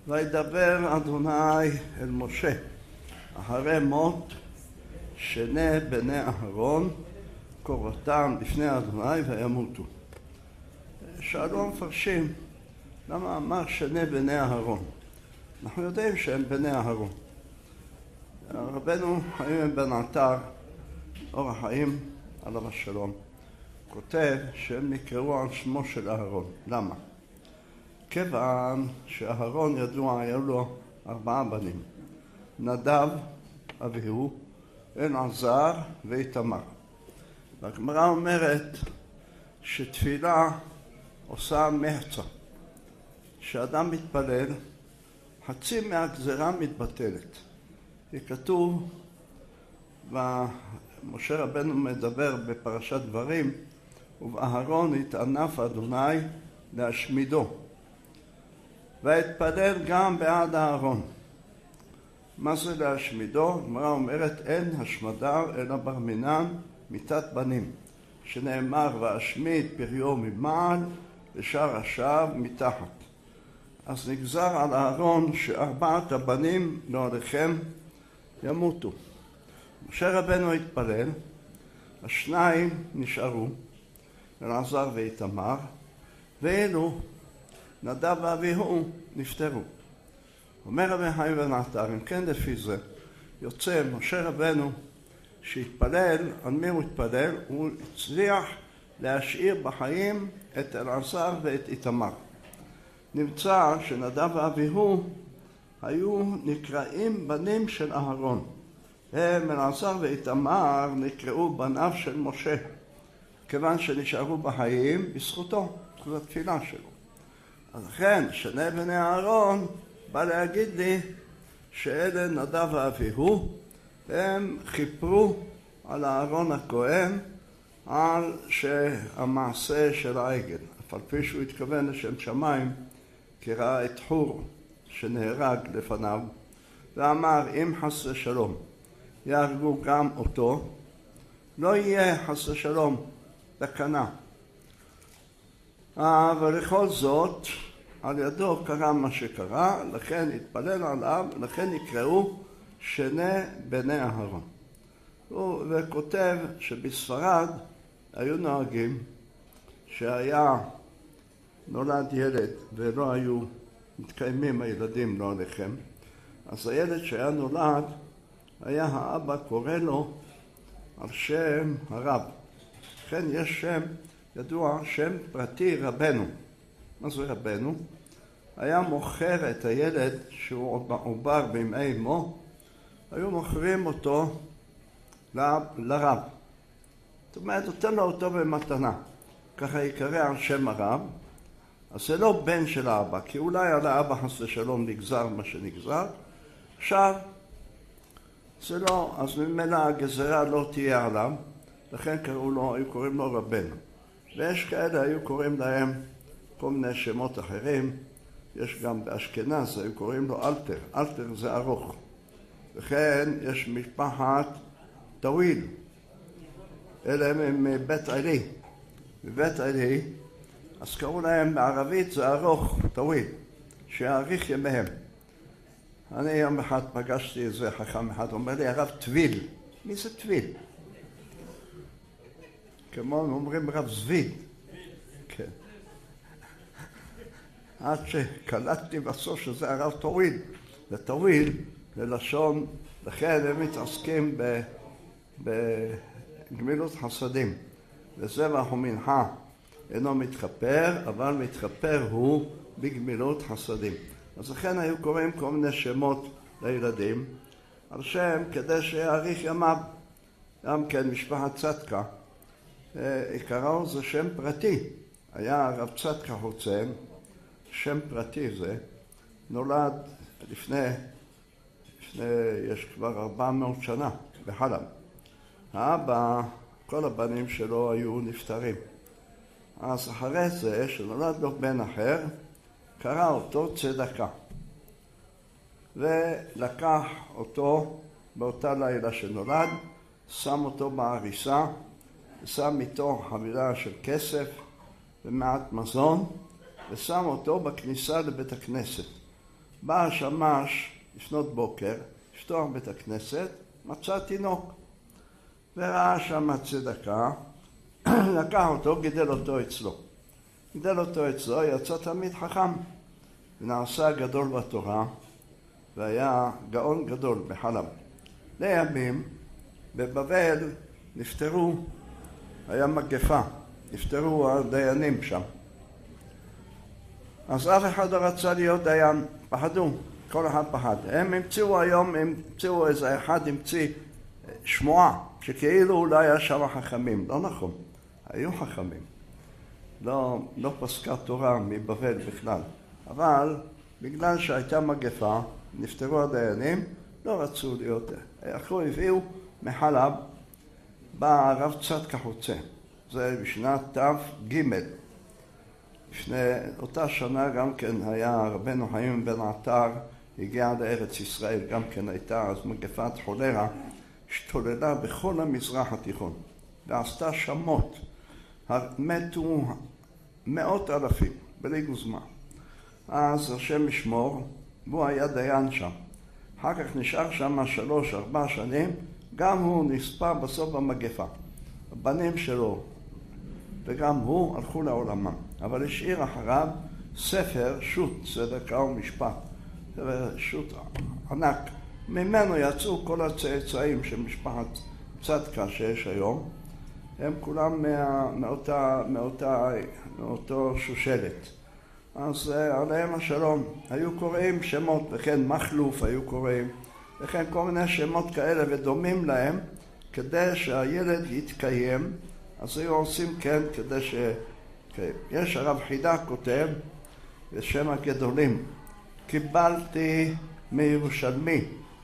וידבר אדוני אל משה אחרי מות שני בני אהרון קורבתם לפני אדוני וימותו. שאלו המפרשים, למה אמר שני בני אהרון? אנחנו יודעים שהם בני אהרון. רבנו חיים בן עטר, אור החיים עליו השלום, כותב שהם נקראו על שמו של אהרון. למה? כיוון שאהרון ידוע היה לו 4 בנים, נדב אביהו, אלעזר ואיתמר. והגמרא אומרת שתפילה עושה מחצה. כשאדם מתפלל, חצי מהגזרה מתבטלת. כתוב, ומשה רבנו מדבר בפרשת דברים, ובאהרון התענף אדוני להשמידו. והתפלל גם בעד אהרון. מה זה להשמידו? הגמרא אומרת, אין השמדה אלא בר מינן מיתת בנים, שנאמר ואשמיד פריו ממעל ושאר השאר מתחת. אז נגזר על אהרון ש4 הבנים לעוליכם ימותו. משה רבנו התפלל, 2 נשארו, אלעזר ואיתמר, ואלו נדב ואביהו נפטרו. אומר רבי חיים בן עטר, אם כן לפי זה יוצא משה רבנו שהתפלל, על מי הוא התפלל? הוא הצליח להשאיר בחיים את אלעזר ואת איתמר. נמצא שנדב ואביהו היו נקראים בנים של אהרון. הם, אלעזר ואיתמר, נקראו בניו של משה, כיוון שנשארו בחיים בזכותו, זכות התפילה שלו. אז לכן, שני בני אהרון בא להגיד לי שאלה נדב ואביהו, הם חיפרו על אהרון הכהן על שהמעשה של העגל, אף על פי שהוא התכוון לשם שמיים, כי ראה את חור שנהרג לפניו, ואמר, אם חס ושלום יהרגו גם אותו, לא יהיה חס ושלום תקנה. ולכל זאת, על ידו קרה מה שקרה, לכן התפלל עליו, לכן נקראו שני בני אהרון. וכותב שבספרד היו נוהגים שהיה נולד ילד ולא היו מתקיימים הילדים לא עליכם, אז הילד שהיה נולד, היה האבא קורא לו על שם הרב. לכן יש שם ידוע, שם פרטי רבנו. מה זה רבנו? היה מוכר את הילד שהוא עובר בימי אמו, היו מוכרים אותו לרב. זאת אומרת, נותן לו אותו במתנה. ככה יקרא על שם הרב. אז זה לא בן של האבא, כי אולי על האבא חס ושלום נגזר מה שנגזר. עכשיו, זה לא, אז ממילא הגזרה לא תהיה עליו, לכן היו קוראים לו רבנו. ויש כאלה, היו קוראים להם כל מיני שמות אחרים. יש גם באשכנז, היו קוראים לו אלתר. אלתר זה ארוך. וכן יש משפחת טוויל. אלה הם מבית עלי. בבית עלי, אז קראו להם בערבית זה ארוך, טוויל, שיאריך ימיהם. אני יום אחד פגשתי איזה חכם אחד, אומר לי, הרב טוויל. מי זה טוויל? כמו אומרים רב זביד. כן. עד שקלטתי בסוף שזה הרב טוויל. וטוויל ללשון, לכן הם מתעסקים בגמילות חסדים. וזבח ומנחה אינו מתכפר, אבל מתכפר הוא בגמילות חסדים. אז לכן היו קוראים כל מיני שמות לילדים, על שם כדי שיאריך ימיו. גם כן משפחת צדקה, עיקרו זה שם פרטי. היה הרב צדקה חוצן, שם פרטי זה, נולד לפני יש כבר 400 שנה בחלם. האבא, כל הבנים שלו היו נפטרים. אז אחרי זה, שנולד לו בן אחר, קרא אותו צדקה. ולקח אותו באותה לילה שנולד, שם אותו בעריסה, ושם איתו חבילה של כסף ומעט מזון, ושם אותו בכניסה לבית הכנסת. בא השמש לפנות בוקר, לפתוח בית הכנסת, מצא תינוק. וראה שם צדקה, לקח אותו, גידל אותו אצלו. גידל אותו אצלו, יצא תלמיד חכם, ונעשה גדול בתורה, והיה גאון גדול בחלב. לימים, בבבל נפטרו, היה מגפה, נפטרו הדיינים שם. אז אף אחד לא רצה להיות דיין, פחדו, כל אחד פחד. הם המציאו היום, איזה אחד המציא שמועה, שכאילו אולי היה שם חכמים. לא נכון, היו חכמים. לא פסקה תורה מבבל בכלל. אבל בגלל שהייתה מגפה, נפטרו הדיינים, לא רצו להיות. הביאו מחלב, בא הרב צדקה חוצה. זה בשנת תג. לפני אותה שנה גם כן היה רבנו חיים בן עטר, הגיע לארץ ישראל, גם כן הייתה אז מגפת חולרה, השתוללה בכל המזרח התיכון, ועשתה שמות. מתו מאות אלפים, בלי גוזמה. אז השם ישמור, והוא היה דיין שם. אחר כך נשאר שם 3-4 שנים, גם הוא נספה בסוף במגפה. הבנים שלו וגם הוא הלכו לעולמם. אבל השאיר אחריו ספר שו"ת, צדקה ומשפט. שו"ת ענק. ממנו יצאו כל הצאצאים של משפחת צדקה שיש היום. הם כולם מאותו שושלת. אז עליהם השלום. היו קוראים שמות, וכן מחלוף היו קוראים, וכן כל מיני שמות כאלה ודומים להם, כדי שהילד יתקיים. אז היו עושים כן כדי ש... יש הרב חידה כותב בשם הגדולים, קיבלתי מירושלמי,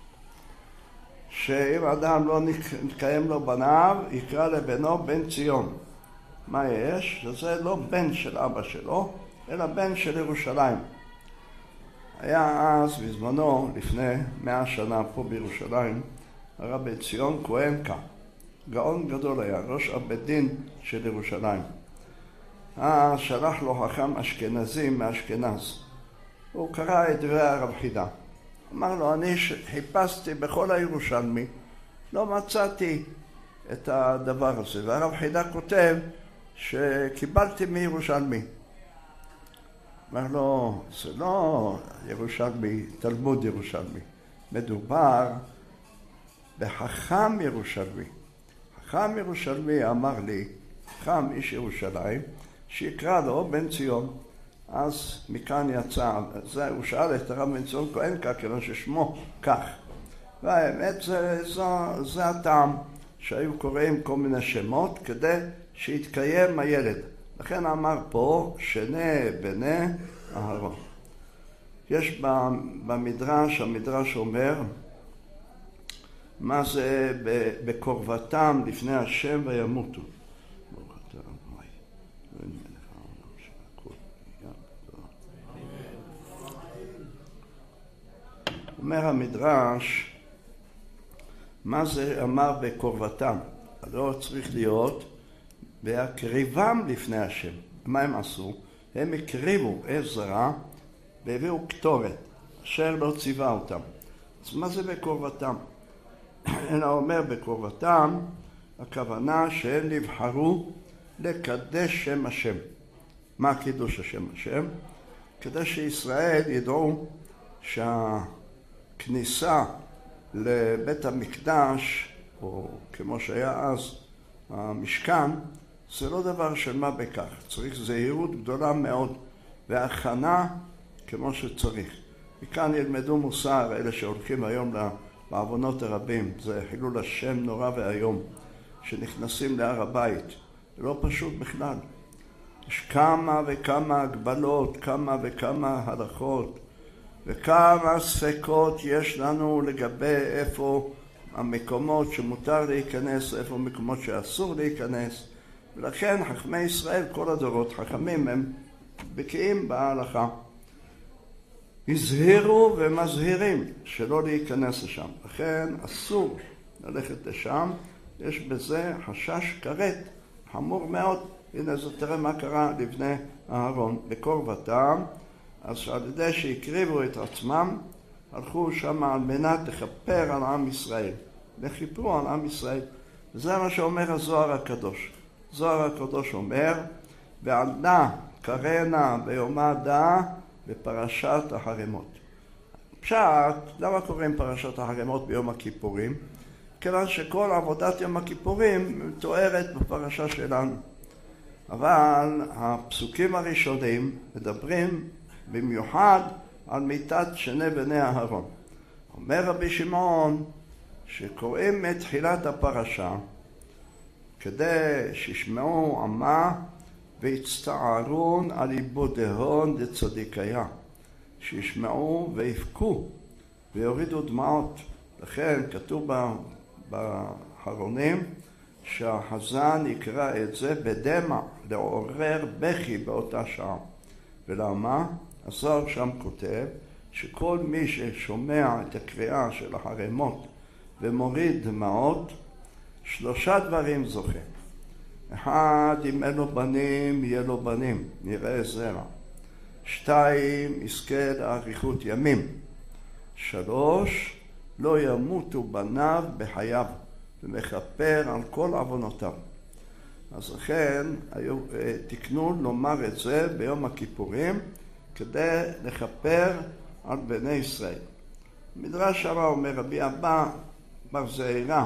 שאם אדם לא נתקיים לו בניו, יקרא לבנו בן ציון. מה יש? שזה לא בן של אבא שלו, אלא בן של ירושלים. היה אז בזמנו, לפני 100 שנה פה בירושלים, הרב ציון כהנקה, גאון גדול היה, ראש הבית דין של ירושלים. שלח לו חכם אשכנזי מאשכנז. הוא קרא את דברי הרב חידה. אמר לו, אני חיפשתי בכל הירושלמי, לא מצאתי את הדבר הזה. והרב חידה כותב שקיבלתי מירושלמי. אמר לו, זה לא ירושלמי, תלמוד ירושלמי. מדובר בחכם ירושלמי. חכם ירושלמי אמר לי, חכם איש ירושלים, שיקרא לו בן ציון. אז מכאן יצא, הוא שאל את הרב בן ציון כהנקה, כיוון ששמו כך. והאמת זה הטעם, שהיו קוראים כל מיני שמות כדי שיתקיים הילד. לכן אמר פה, שני בני אהרון. יש במדרש, המדרש אומר, מה זה בקרבתם לפני השם וימותו. אומר המדרש, מה זה אמר בקרבתם? לא צריך להיות בהקריבם לפני השם. מה הם עשו? הם הקריבו עזרא והביאו קטורת, אשר לא ציווה אותם. אז מה זה בקרבתם? אלא אומר בקרבתם, הכוונה שהם נבחרו לקדש שם השם. מה קידוש השם השם? כדי שישראל ידעו שהכניסה לבית המקדש, או כמו שהיה אז המשכן, זה לא דבר של מה בכך. צריך זהירות גדולה מאוד, והכנה כמו שצריך. מכאן ילמדו מוסר, אלה שהולכים היום בעוונות הרבים. זה חילול השם נורא והיום, שנכנסים להר הבית. זה לא פשוט בכלל. יש כמה וכמה הגבלות, כמה וכמה הלכות, וכמה ספקות יש לנו לגבי איפה המקומות שמותר להיכנס, איפה מקומות שאסור להיכנס. ולכן חכמי ישראל, כל הדורות, חכמים הם בקיאים בהלכה. הזהירו ומזהירים שלא להיכנס לשם. לכן אסור ללכת לשם. יש בזה חשש כרת, חמור מאוד. הנה, זה תראה מה קרה לבני אהרון. בקרבתם אז על ידי שהקריבו את עצמם, הלכו שם על מנת לכפר על עם ישראל. וכיפרו על עם ישראל. וזה מה שאומר הזוהר הקדוש. הזוהר הקדוש אומר, ועל נא קרנה ביומה דא בפרשת החרמות. פשט, למה קוראים פרשת החרמות ביום הכיפורים? כיוון שכל עבודת יום הכיפורים מתוארת בפרשה שלנו. אבל הפסוקים הראשונים מדברים במיוחד על מיתת שני בני אהרון. אומר רבי שמעון שקוראים את תחילת הפרשה כדי שישמעו עמה ויצטערון על איבודהון דצדיקיה, שישמעו ויבכו ויורידו דמעות. לכן כתוב באחרונים שהחזן יקרא את זה בדמע, לעורר בכי באותה שעה. ולמה? הזוהר שם כותב שכל מי ששומע את הקריאה של החרמות ומוריד דמעות, 3 דברים זוכה. 1, אם אין לו בנים, יהיה לו בנים, נראה זרע. 2, יזכה לאריכות ימים. 3, לא ימותו בניו בחייו, ומכפר על כל עוונותיו. אז לכן תקנו לומר את זה ביום הכיפורים כדי לכפר על בני ישראל. מדרש הרע אומר רבי אבא בר זעירא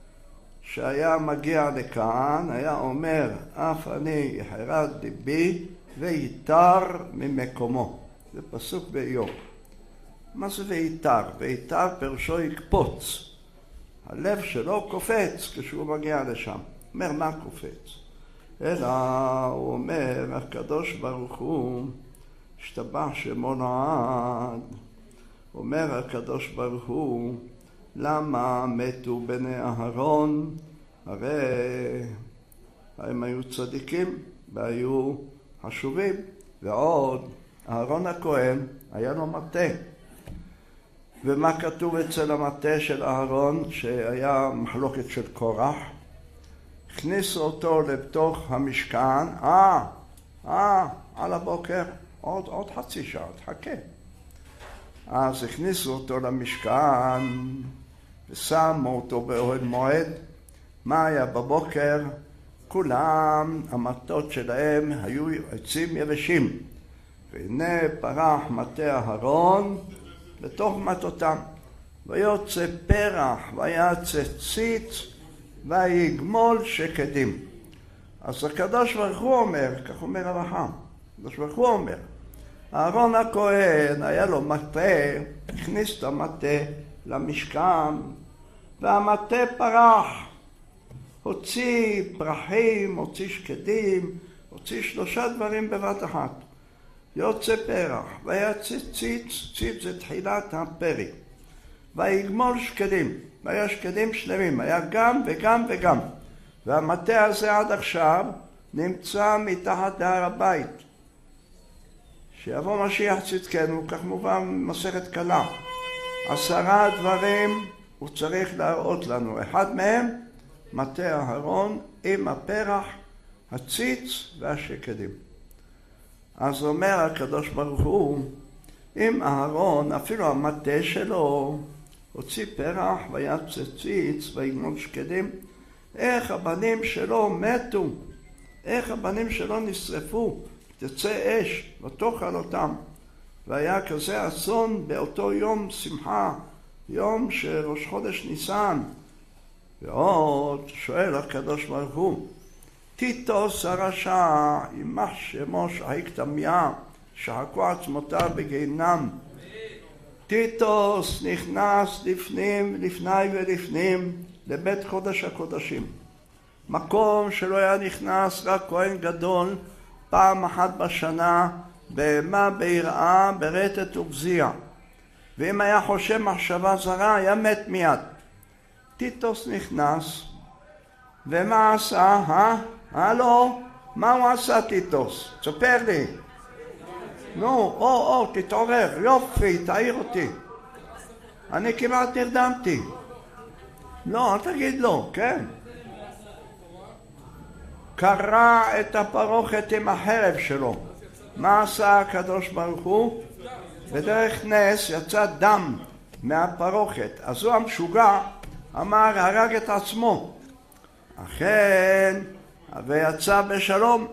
שהיה מגיע לכאן, היה אומר אף אני יחרד ליבי ויתר ממקומו. זה פסוק באיוב. מה זה ויתר? ויתר פירושו יקפוץ. הלב שלו קופץ כשהוא מגיע לשם. אומר מה קופץ? אלא הוא אומר הקדוש ברוך הוא השתבח שמו לעד. אומר הקדוש ברוך הוא למה מתו בני אהרון? הרי הם היו צדיקים והיו חשובים. ועוד אהרון הכהן היה לו מטה. ומה כתוב אצל המטה של אהרון שהיה מחלוקת של קורח? הכניסו אותו לתוך המשכן, על הבוקר, עוד חצי שעה, תחכה. אז הכניסו אותו למשכן ושמו אותו באוהל מועד. מה היה בבוקר? כולם, המטות שלהם היו עצים יבשים. והנה פרח מטה אהרון לתוך מטותם. ויוצא פרח ויצא ציץ ויגמול שקדים. אז הקדוש ברוך הוא אומר, כך אומר הרחם, הקדוש ברוך הוא אומר, אהרון הכהן היה לו מטה, הכניס את המטה למשכן, והמטה פרח, הוציא פרחים, הוציא שקדים, הוציא 3 דברים בבת אחת. יוצא פרח, ויצא ציץ, ציץ זה תחילת הפרי, ויגמול שקדים, והיה שקדים שלמים, היה גם וגם וגם. והמטה הזה עד עכשיו נמצא מתחת להר הבית. שיבוא משיח צדקנו, כך מובן מסכת קלה. 10 דברים הוא צריך להראות לנו. אחד מהם, מטה אהרון עם הפרח, הציץ והשקדים. אז אומר הקדוש ברוך הוא, אם אהרון, אפילו המטה שלו, הוציא פרח ויצא ציץ ויגמול שקדים, איך הבנים שלו מתו? איך הבנים שלו נשרפו? תצא אש ותאכל אותם. והיה כזה אסון באותו יום שמחה, יום שראש חודש ניסן. ועוד שואל הקדוש ברוך הוא, טיטוס הרשע, יימח שמו שחיק תמיה, שחקו עצמותיו בגיהנם. טיטוס נכנס לפני ולפנים לבית קודש הקודשים. מקום שלא היה נכנס רק כהן גדול פעם אחת בשנה, בהמה ביראה, ברטט ובזיע. ואם היה חושב מחשבה זרה היה מת מיד. טיטוס נכנס, ומה עשה? הלו? מה הוא עשה טיטוס? תספר לי. נו, תתעורר, יופי, תעיר אותי. אני כמעט נרדמתי. לא, אל תגיד לו, כן. קרע את הפרוכת עם החרב שלו. מה עשה הקדוש ברוך הוא? בדרך נס יצא דם מהפרוכת. אז הוא המשוגע אמר הרג את עצמו. אכן ויצא בשלום.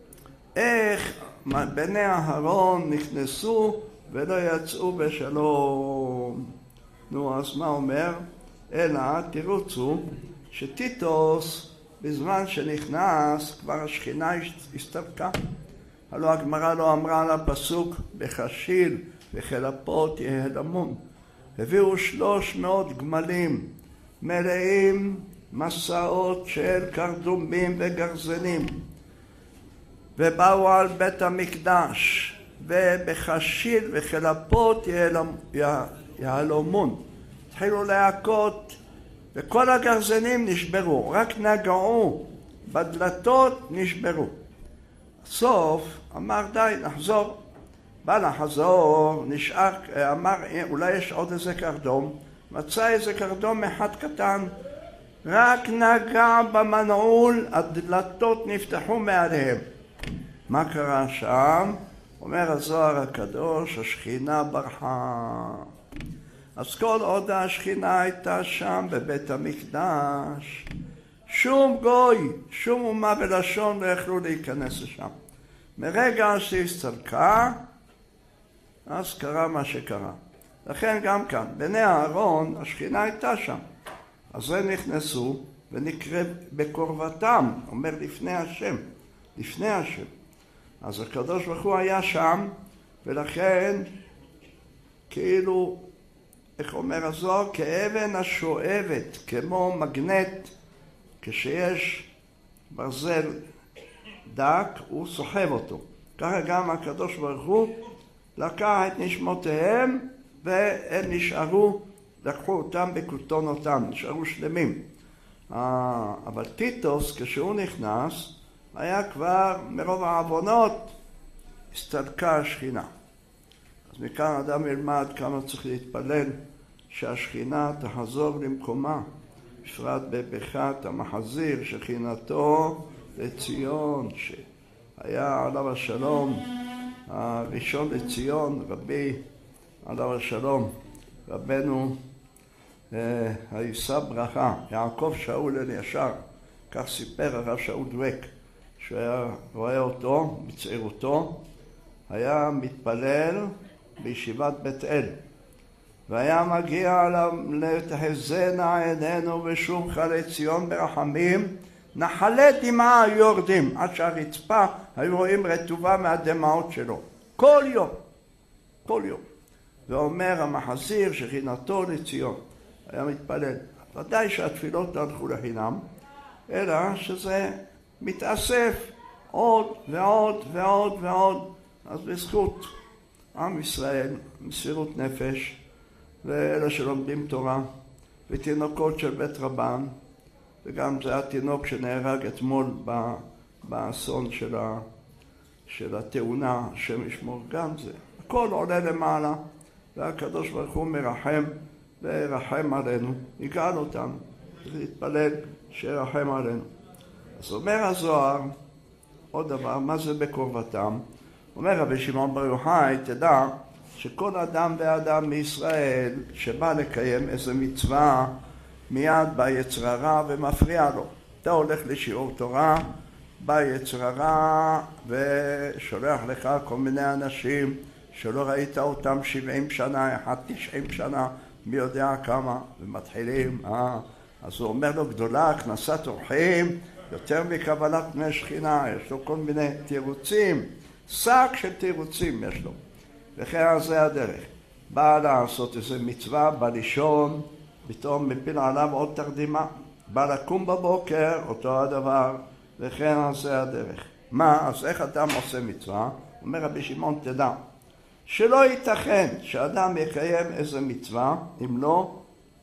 איך בני אהרון נכנסו ולא יצאו בשלום? נו, אז מה אומר? אלא תירוצו שטיטוס בזמן שנכנס כבר השכינה הסתלקה. הלא הגמרא לא אמרה על הפסוק בחשיל וכלפות יהלמון. הביאו 300 גמלים מלאים מסעות של קרדומים וגרזנים, ובאו על בית המקדש, ובחשיל וכלפות יהלומון התחילו להכות, וכל הגרזנים נשברו, רק נגעו בדלתות נשברו. בסוף אמר די, נחזור. בא לחזור, נשאר, אמר אולי יש עוד איזה קרדום, מצא איזה קרדום אחד קטן, רק נגע במנעול, הדלתות נפתחו מעליהם. מה קרה שם? אומר הזוהר הקדוש, השכינה ברחה. אז כל עוד השכינה הייתה שם בבית המקדש, שום גוי, שום אומה בלשון לא יכלו להיכנס לשם. מרגע שהסתלקה, אז קרה מה שקרה. לכן גם כאן, בני אהרון, השכינה הייתה שם. אז הם נכנסו ונקרא בקרבתם, אומר לפני השם, לפני השם. אז הקדוש ברוך הוא היה שם, ולכן כאילו, איך אומר הזוהר, כאבן השואבת, כמו מגנט, כשיש ברזל דק, הוא סוחב אותו. ככה גם הקדוש ברוך הוא לקח את נשמותיהם, והם נשארו, לקחו אותם בכותונותם, נשארו שלמים. אבל טיטוס, כשהוא נכנס, היה כבר מרוב העוונות, הסתלקה השכינה. אז מכאן אדם ילמד כמה צריך להתפלל שהשכינה תחזור למקומה, בפרט בברכת המחזיר שכינתו לציון, שהיה עליו השלום, הראשון לציון, רבי עליו השלום, רבנו הישא ברכה, יעקב שאול אלישר, כך סיפר הרב שאול דבק, שהוא היה רואה אותו בצעירותו, היה מתפלל בישיבת בית אל, והיה מגיע לתחזינה עינינו ושוב חלי ציון ברחמים, נחלי דמעה היו יורדים, עד שהרצפה היו רואים רטובה מהדמעות שלו, כל יום, כל יום. ואומר המחזיר שכינתו לציון, היה מתפלל. ודאי שהתפילות לא הלכו לחינם, אלא שזה מתאסף עוד ועוד ועוד ועוד. אז בזכות עם ישראל, מסירות נפש, ואלה שלומדים תורה, ותינוקות של בית רבן, וגם זה התינוק שנהרג אתמול באסון של התאונה, השם ישמור, גם זה. הכל עולה למעלה, והקדוש ברוך הוא מרחם ורחם עלינו, יגאל אותנו, להתפלל שירחם עלינו. אז אומר הזוהר, עוד דבר, מה זה בקרבתם? אומר רבי שמעון בר יוחאי, תדע שכל אדם ואדם מישראל שבא לקיים איזה מצווה, מיד בא יצר הרע ומפריע לו. אתה הולך לשיעור תורה, בא יצר הרע ושולח לך כל מיני אנשים שלא ראית אותם 70 שנה, 90 שנה, מי יודע כמה, ומתחילים, אז הוא אומר לו, גדולה, הכנסת אורחים, יותר מקבלת פני שכינה, יש לו כל מיני תירוצים, שק של תירוצים יש לו. וכן זה הדרך. בא לעשות איזה מצווה, בא לישון, פתאום מפיל עליו עוד תרדימה. בא לקום בבוקר, אותו הדבר, וכן זה הדרך. מה? אז איך אדם עושה מצווה? אומר רבי שמעון, תדע, שלא ייתכן שאדם יקיים איזה מצווה, אם לא,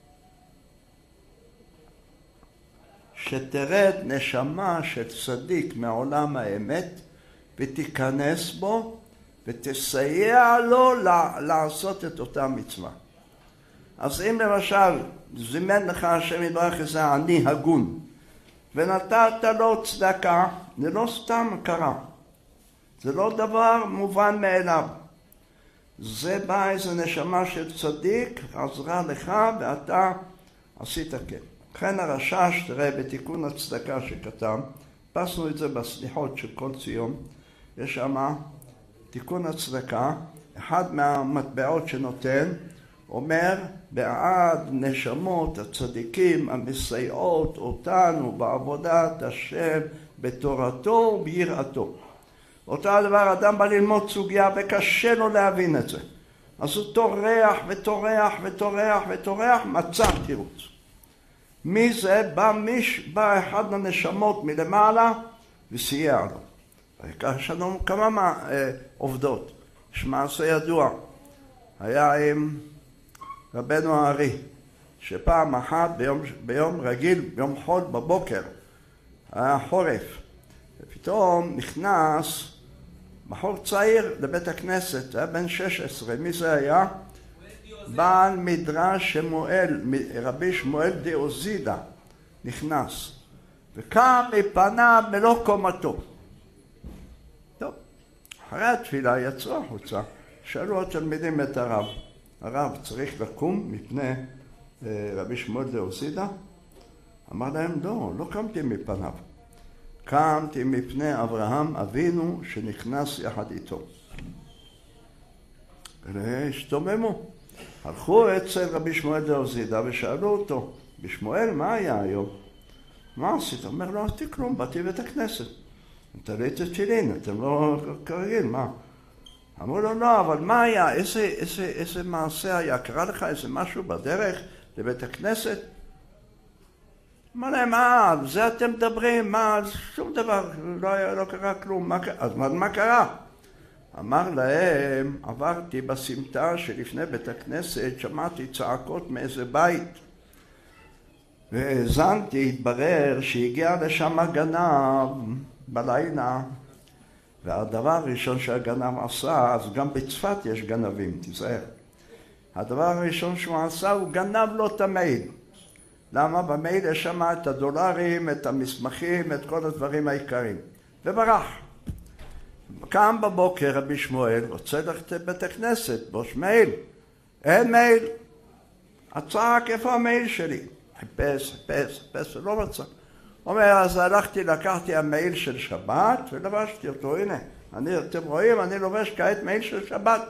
שתרד נשמה של צדיק מעולם האמת, ותיכנס בו, ותסייע לו לעשות את אותה מצווה. אז אם למשל זימן לך השם יתברך איזה עני הגון, ונתת לו צדקה, זה לא סתם קרה. זה לא דבר מובן מאליו. זה בא איזה נשמה של צדיק, עזרה לך ואתה עשית כן. לכן הרש"ש, תראה בתיקון הצדקה שכתב, פסנו את זה בסליחות של כל ציון, יש שם תיקון הצדקה, אחד מהמטבעות שנותן, אומר בעד נשמות הצדיקים המסייעות אותנו בעבודת השם בתורתו וביראתו. אותו הדבר, אדם בא ללמוד סוגיה וקשה לו להבין את זה. אז הוא טורח וטורח וטורח וטורח, מצא תירוץ. מי זה? בא אחד הנשמות מלמעלה וסייע לו. וכך יש לנו כמה עובדות. יש מעשה ידוע. היה עם רבנו הארי, שפעם אחת ביום רגיל, ביום חול בבוקר, היה חורף. ופתאום נכנס בחור צעיר לבית הכנסת, היה בן 16. מי זה היה? בעל מדרש שמואל, רבי שמואל דאוזידה, נכנס וקם מפניו מלוא קומתו. טוב, אחרי התפילה יצאו החוצה, שאלו התלמידים את הרב, הרב צריך לקום מפני רבי שמואל דאוזידה? אמר להם לא קמתי מפניו, קמתי מפני אברהם אבינו שנכנס יחד איתו. והשתוממו. הלכו אצל רבי שמואל דאוזידה ושאלו אותו, בשמואל מה היה היום? מה עשית? אומר לא עשיתי כלום, באתי בית הכנסת. תליתי תפילין, אתם לא כרגיל, מה? אמרו לו לא, אבל מה היה? איזה מעשה היה? קרה לך איזה משהו בדרך לבית הכנסת? אמר להם, על זה אתם מדברים? מה? שום דבר, לא קרה כלום. אז מה קרה? אמר להם, עברתי בסמטה שלפני בית הכנסת, שמעתי צעקות מאיזה בית. והאזנתי, התברר שהגיע לשם הגנב בלילה. והדבר הראשון שהגנב עשה, אז גם בצפת יש גנבים, תיזהר. הדבר הראשון שהוא עשה, הוא גנב לו את המייל. למה? במייל יש שם את הדולרים, את המסמכים, את כל הדברים העיקריים. וברח. קם בבוקר רבי שמואל, רוצה ללכת לבית הכנסת, בוש מייל. אין מייל. הצעק, איפה המייל שלי? חיפש, ולא מצא. אומר, אז הלכתי, לקחתי המייל של שבת ולבשתי אותו. הנה, אתם רואים, אני לובש כעת מייל של שבת.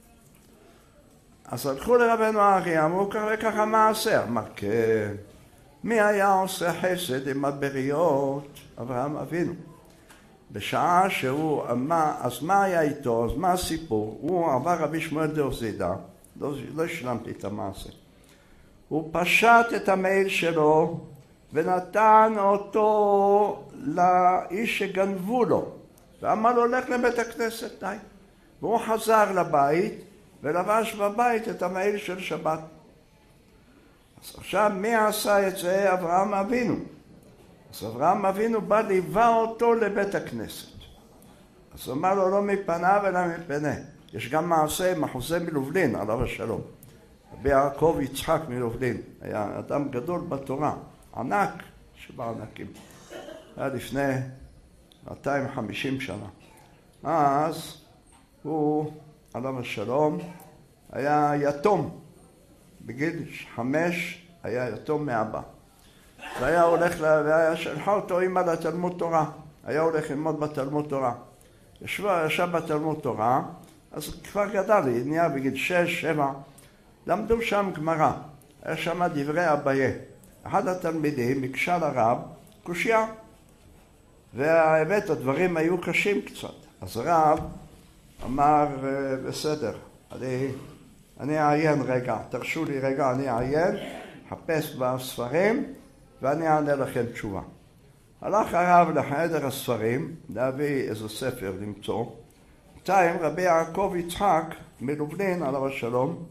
אז הלכו לרבנו הארי, אמרו כך וככה מה עשה? אמר, כן. מי היה עושה חסד עם הבריות? אברהם אבינו. בשעה שהוא אמר, אז מה היה איתו? אז מה הסיפור? הוא עבר רבי שמואל דאוזידה, לא השלמתי את המעשה. הוא פשט את המייל שלו ונתן אותו לאיש שגנבו לו. ואמר לו, לך לבית הכנסת, די. והוא חזר לבית ולבש בבית את המייל של שבת. אז עכשיו מי עשה את זה? אברהם אבינו. אז אברהם אבינו בא ליווה אותו לבית הכנסת. אז אמר לו לא מפניו אלא מפני. יש גם מעשה מחוזה מלובלין, עליו השלום. רבי יעקב יצחק מלובלין, היה אדם גדול בתורה, ענק שבענקים. היה לפני 250 שנה. אז הוא, עליו השלום, היה יתום. בגיל 5 היה יתום מאבא. והיה הולך, והיה שלחה אותו אמא לתלמוד תורה. היה הולך ללמוד בתלמוד תורה. ישב בתלמוד תורה, אז כבר גדל, נהיה בגיל 6-7. למדו שם גמרא. היה שם דברי אביה. אחד התלמידים הקשה לרב קושיה. והאמת, הדברים היו קשים קצת. אז הרב אמר, בסדר, אני אעיין רגע, תרשו לי רגע, אני אעיין, חפש בספרים, ואני אענה לכם תשובה. הלך הרב לחדר הספרים, להביא איזה ספר למצוא. בינתיים רבי יעקב יצחק מלובלין, עליו השלום,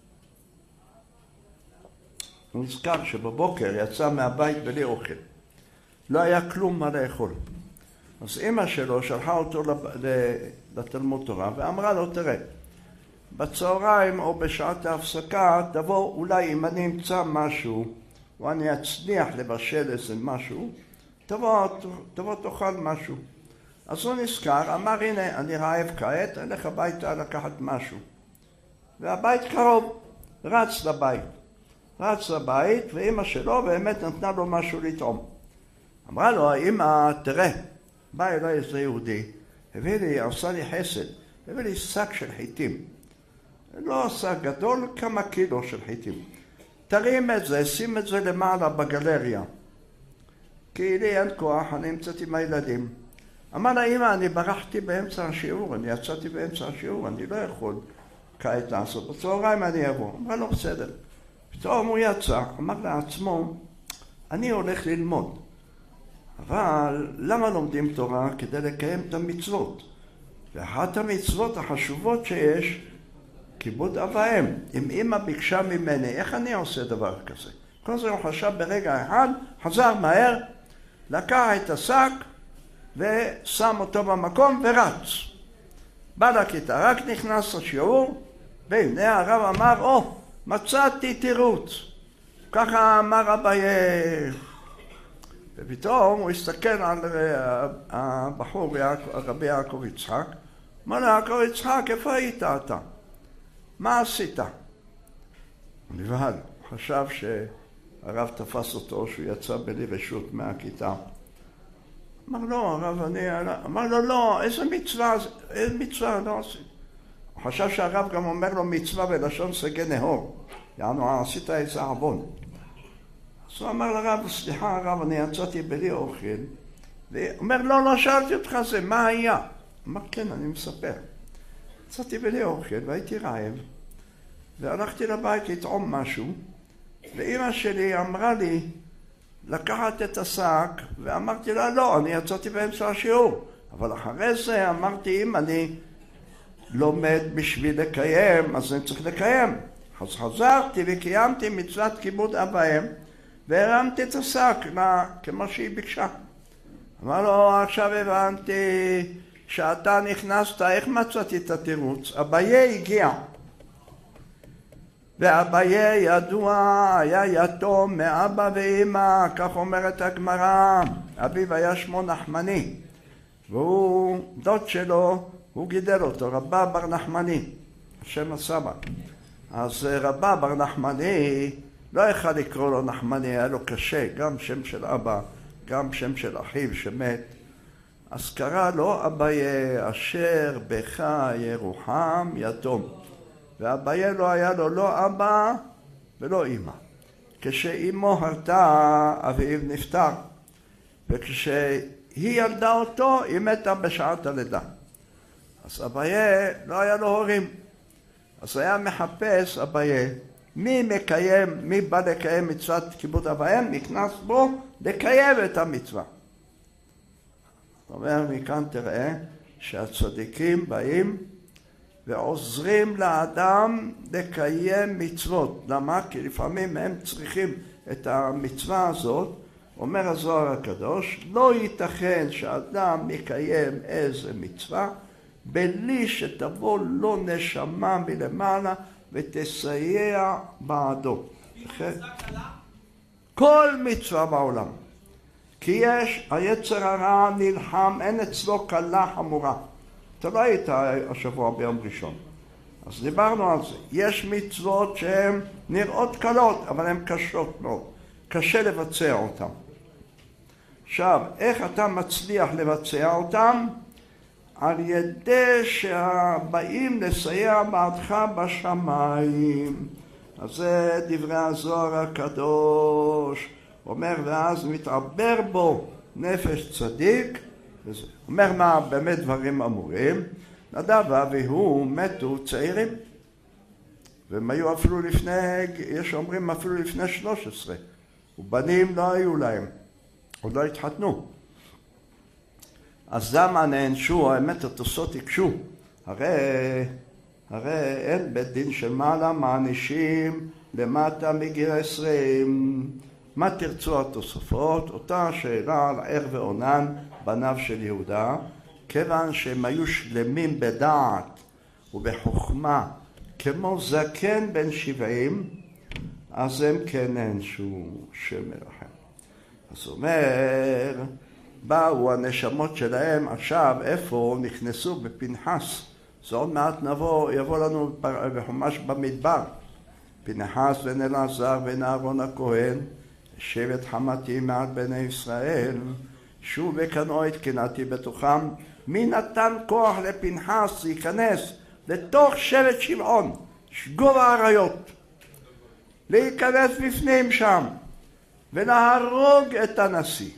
הוא נזכר שבבוקר יצא מהבית בלי אוכל. לא היה כלום מה לאכול. אז אמא שלו שלחה אותו לתלמוד תורה ואמרה לו, תראה, בצהריים או בשעת ההפסקה תבוא, אולי אם אני אמצא משהו או אני אצליח לבשל איזה משהו, תבוא תאכל משהו. אז הוא נזכר, אמר הנה אני רעב כעת, אלך הביתה לקחת משהו. והבית קרוב, רץ לבית ואמא שלו באמת נתנה לו משהו לטעום. אמרה לו האמא תראה, בא אליי איזה יהודי, עשה לי חסד, הביא לי שק של חיטים. לא שק גדול, כמה קילו של חיטים. תרים את זה, שים את זה למעלה בגלריה. כי לי אין כוח, אני נמצאת עם הילדים. אמר לה אמא, אני ברחתי באמצע השיעור, אני יצאתי באמצע השיעור, אני לא יכול כעת לעשות. בצהריים אני אבוא. אמרה לו בסדר. פתאום הוא יצא, אמר לעצמו, אני הולך ללמוד. אבל למה לומדים תורה? כדי לקיים את המצוות. ואחת המצוות החשובות שיש, כיבוד אב ואם. אם אמא ביקשה ממני, איך אני עושה דבר כזה? כל זה הוא חשב ברגע אחד, חזר מהר, לקח את השק ושם אותו במקום ורץ. בא לכיתה, רק נכנס לשיעור, והנה הרב אמר, מצאתי תירוץ. ככה אמר אביי. ופתאום הוא הסתכל על הבחור, רבי יעקב יצחק, אמר לו, יעקב יצחק, איפה היית אתה? מה עשית? הוא נבהל, הוא חשב שהרב תפס אותו, שהוא יצא בלי רשות מהכיתה. אמר לו, הרב, אמר לו, לא, איזה מצווה לא עשית. הוא חשב שהרב גם אומר לו מצווה בלשון סגי נהור. יענו, עשית איזה עוון. אז הוא אמר לרב, סליחה הרב, אני יצאתי בלי אוכל. והוא אומר, לא שאלתי אותך זה, מה היה? אמר, כן, אני מספר. יצאתי בלי אוכל והייתי רעב. והלכתי לבית לטעום משהו. ואמא שלי אמרה לי, לקחת את השק, ואמרתי לה, לא, אני יצאתי באמצע השיעור. אבל אחרי זה אמרתי, אם אני לומד בשביל לקיים, אז אני צריך לקיים. אז חזרתי וקיימתי מצוות כיבוד אב ואם, והרמתי את השק כמו שהיא ביקשה. אמר לו, עכשיו הבנתי שאתה נכנסת, איך מצאתי את התירוץ? אביי הגיע. ואביי ידוע היה יתום מאבא ואמא, כך אומרת הגמרא. אביו היה שמו נחמני, והוא דוד שלו, הוא גידל אותו, רבא בר נחמני, השם הסבא. אז רבא בר נחמני לא יכל לקרוא לו נחמני, היה לו קשה, גם שם של אבא, גם שם של אחיו שמת. אז קרא לו אביי אשר בך ירוחם יתום. ואביי לא היה לו לא אבא ולא אמא. כשאימו הרתה, אביו נפטר. וכשהיא ילדה אותו, היא מתה בשעת הלידה. אז אביי לא היה לו הורים. אז היה מחפש אביי, מי בא לקיים מצוות כיבוד אב ואם, נכנס בו לקיים את המצווה. זאת אומרת, מכאן תראה שהצדיקים באים ועוזרים לאדם לקיים מצוות. למה? כי לפעמים הם צריכים את המצווה הזאת. אומר הזוהר הקדוש, לא ייתכן שאדם יקיים איזה מצווה בלי שתבוא לו נשמה מלמעלה ותסייע בעדו. כל מצווה בעולם. כי יש, היצר הרע נלחם, אין אצלו קלה חמורה. אתה לא היית השבוע ביום ראשון. אז דיברנו על זה. יש מצוות שהן נראות קלות, אבל הן קשות מאוד. קשה לבצע אותן. עכשיו, איך אתה מצליח לבצע אותן? על ידי שבאים לסייע בעדך בשמיים. אז זה דברי הזוהר הקדוש. אומר, ואז מתעבר בו נפש צדיק. אומר מה באמת דברים אמורים. נדב ואביהו מתו צעירים. והם היו אפילו לפני, יש אומרים אפילו לפני 13. ובנים לא היו להם. עוד לא התחתנו. אז למה נענשו? האמת התוספות הקשו. הרי אין בית דין של מעלה מענישים למטה מגיל 20. מה תרצו התוספות? אותה שאלה על ער ועונן בניו של יהודה, כיוון שהם היו שלמים בדעת ובחוכמה כמו זקן בן 70, אז הם כן נענשו שם מרחם. אז אומר, באו הנשמות שלהם עכשיו, איפה נכנסו? בפנחס. זה עוד מעט יבוא לנו בחומש במדבר. פנחס בן אלעזר בן אהרון הכהן, שבט חמתי מעט בני ישראל, שוב וקנו את קנאתי בתוכם. מי נתן כוח לפנחס להיכנס לתוך שבט שמעון, שגוב האריות, להיכנס בפנים שם ולהרוג את הנשיא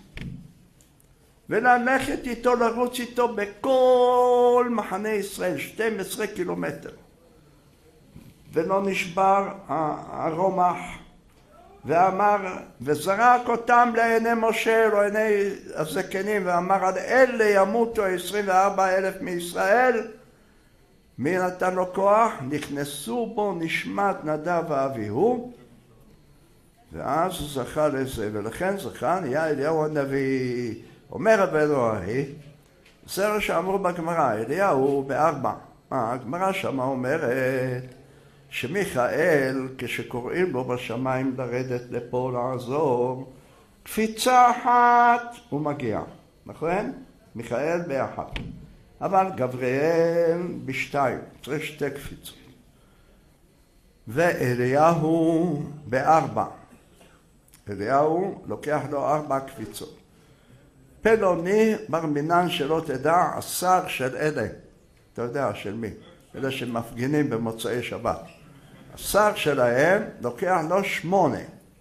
וללכת איתו, לרוץ איתו בכל מחנה ישראל 12 קילומטר, ולא נשבר הרומח, ואמר וזרק אותם לעיני משה לעיני הזקנים, ואמר על אלה ימותו 24,000 מישראל. מי נתן לו כוח? נכנסו בו נשמת נדב ואביהו, ואז הוא זכה לזה. ולכן זכה נהיה אליהו הנביא. אומר רבנו ארי, זה מה שאמרו בגמרא, אליהו בארבע. הגמרא שמה אומרת שמיכאל, כשקוראים לו בשמיים לרדת לפה לעזור, קפיצה אחת הוא מגיע, נכון? מיכאל באחת. אבל גבריאל בשתיים, צריך שתי קפיצות. ואליהו בארבע. אליהו לוקח לו 4 קפיצות. פלוני בר מינן שלא תדע, השר של אלה. אתה יודע של מי? אלה שמפגינים במוצאי שבת. השר שלהם לוקח לו 8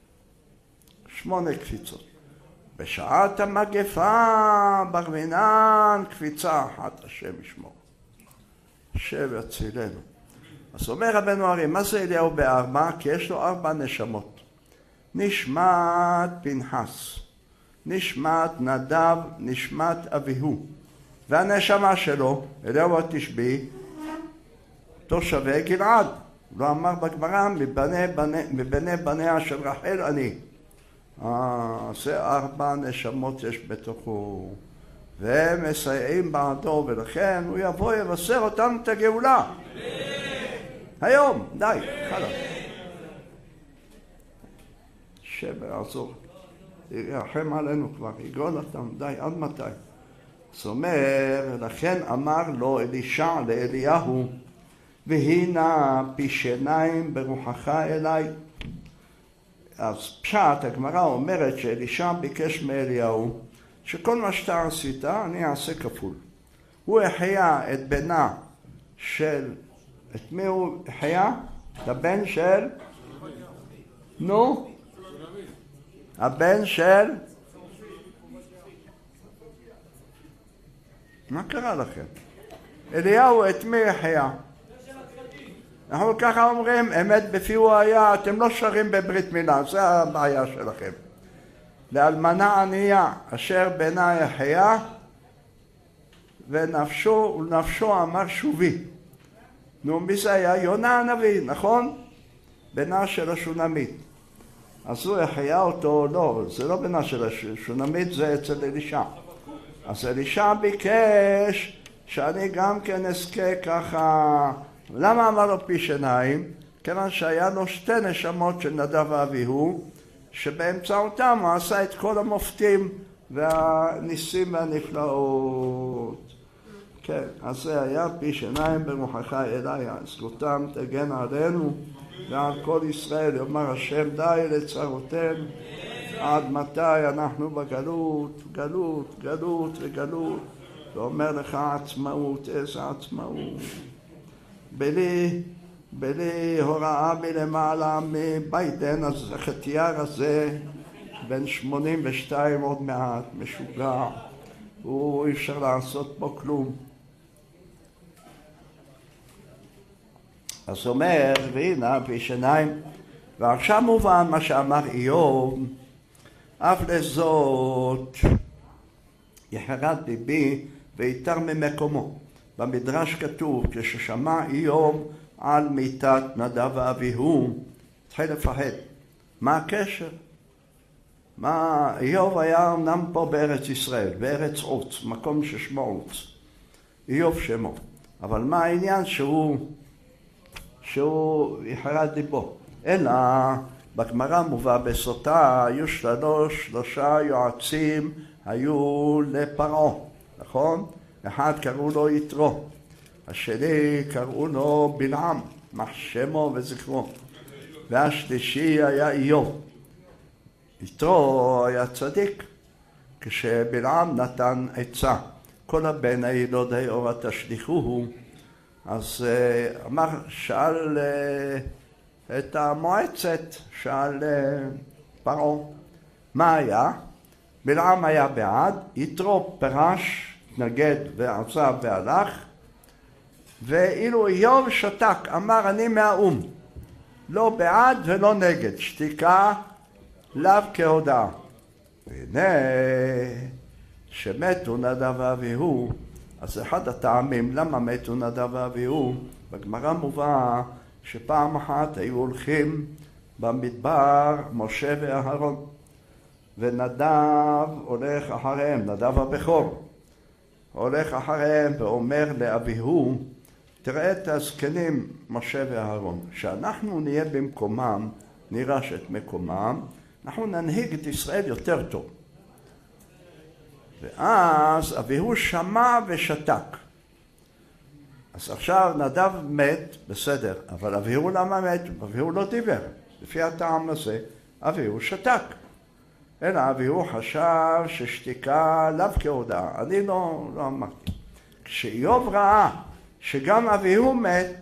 קפיצות. בשעת המגפה בר מינן קפיצה אחת, השם ישמור. השם יצילנו. אז אומר רבנו ארי, מה זה אליהו בארבע? כי יש לו 4 נשמות. נשמת פנחס, נשמת נדב, נשמת אביהו. והנשמה שלו, אליהו התשבי, תושבי גלעד. לא אמר בגמרא, מבני בניה של רחל אני. זה 4 נשמות יש בתוכו, והם מסייעים בעדו, ולכן הוא יבוא יבשר אותנו את הגאולה. היום, די, חלק. שבר עזור, ירחם עלינו כבר, יגאול אותם, די, עד מתי? זאת אומרת, לכן אמר לו אלישע לאליהו, והנה פי שיניים ברוחך אליי. אז פשט, הגמרא אומרת שאלישע ביקש מאליהו, שכל מה שאתה עשית, אני אעשה כפול. הוא החיה את בנה של, את מי הוא החיה? את הבן של? נו? הבן של? מה קרה לכם? אליהו את מי החיה? אנחנו ככה אומרים, אמת בפי הוא היה, אתם לא שרים בברית מילה, זה הבעיה שלכם. לאלמנה ענייה, אשר בנה יחיה, ונפשו אמר שובי. נו, מי זה היה? יונה הנביא, נכון? בנה של השונמית. אז הוא יחיה אותו, לא, זה לא בנה של השונמית, זה אצל אלישע. אז אלישע ביקש שאני גם כן אזכה ככה. למה אמר לו פי שיניים? כיוון שהיה לו 2 נשמות של נדב ואביהו, שבאמצעותם הוא עשה את כל המופתים והניסים והנפלאות. כן, אז זה היה פי שיניים ברוחך אליי, זכותם תגן עלינו ועל כל ישראל. יאמר השם די לצרותינו. עד מתי אנחנו בגלות, גלות, גלות וגלות. ואומר לך עצמאות, איזה עצמאות. בלי הוראה מלמעלה מביידן, אז החטיאר הזה בן 82 עוד מעט, משוגע, הוא אי אפשר לעשות פה כלום. אז אומר, והנה פי שיניים, ועכשיו מובן מה שאמר איוב, אף לזאת יחרד ליבי ויתר ממקומו. במדרש כתוב, כששמע איוב על מיתת נדב ואביהו, התחיל לפחד. מה הקשר? איוב היה אמנם פה בארץ ישראל, בארץ עוץ, מקום ששמו עוץ. איוב שמו. אבל מה העניין? שהוא יחרד ליבו. אלא בגמרא מובא בסוטה, היו 3 יועצים היו לפרעה, נכון? אחד קראו לו יתרו, השני קראו לו בלעם, מח שמו וזכרו, והשלישי היה איוב. יתרו היה צדיק, כשבלעם נתן עצה, כל הבן הילודי אורה תשליכוהו, אז אמר, שאל את המועצת, שאל פרעה, מה היה? בלעם היה בעד, יתרו פרש, התנגד ועזב והלך, ואילו איוב שתק, אמר אני מהאום, לא בעד ולא נגד, שתיקה לאו כהודאה. והנה שמתו נדב ואביהו, אז אחד הטעמים למה מתו נדב ואביהו, בגמרא מובא שפעם אחת היו הולכים במדבר משה ואהרון, ונדב הולך אחריהם, נדב הבכור הולך אחריהם ואומר לאביהו, תראה את הזקנים משה ואהרון, שאנחנו נהיה במקומם, נירש את מקומם, אנחנו ננהיג את ישראל יותר טוב. ואז אביהו שמע ושתק. אז עכשיו נדב מת, בסדר, אבל אביהו למה מת? אביהו לא דיבר. לפי הטעם הזה, אביהו שתק. אלא אביהו חשב ששתיקה לאו כהודאה. אני לא אמרתי. כשאיוב ראה שגם אביהו מת,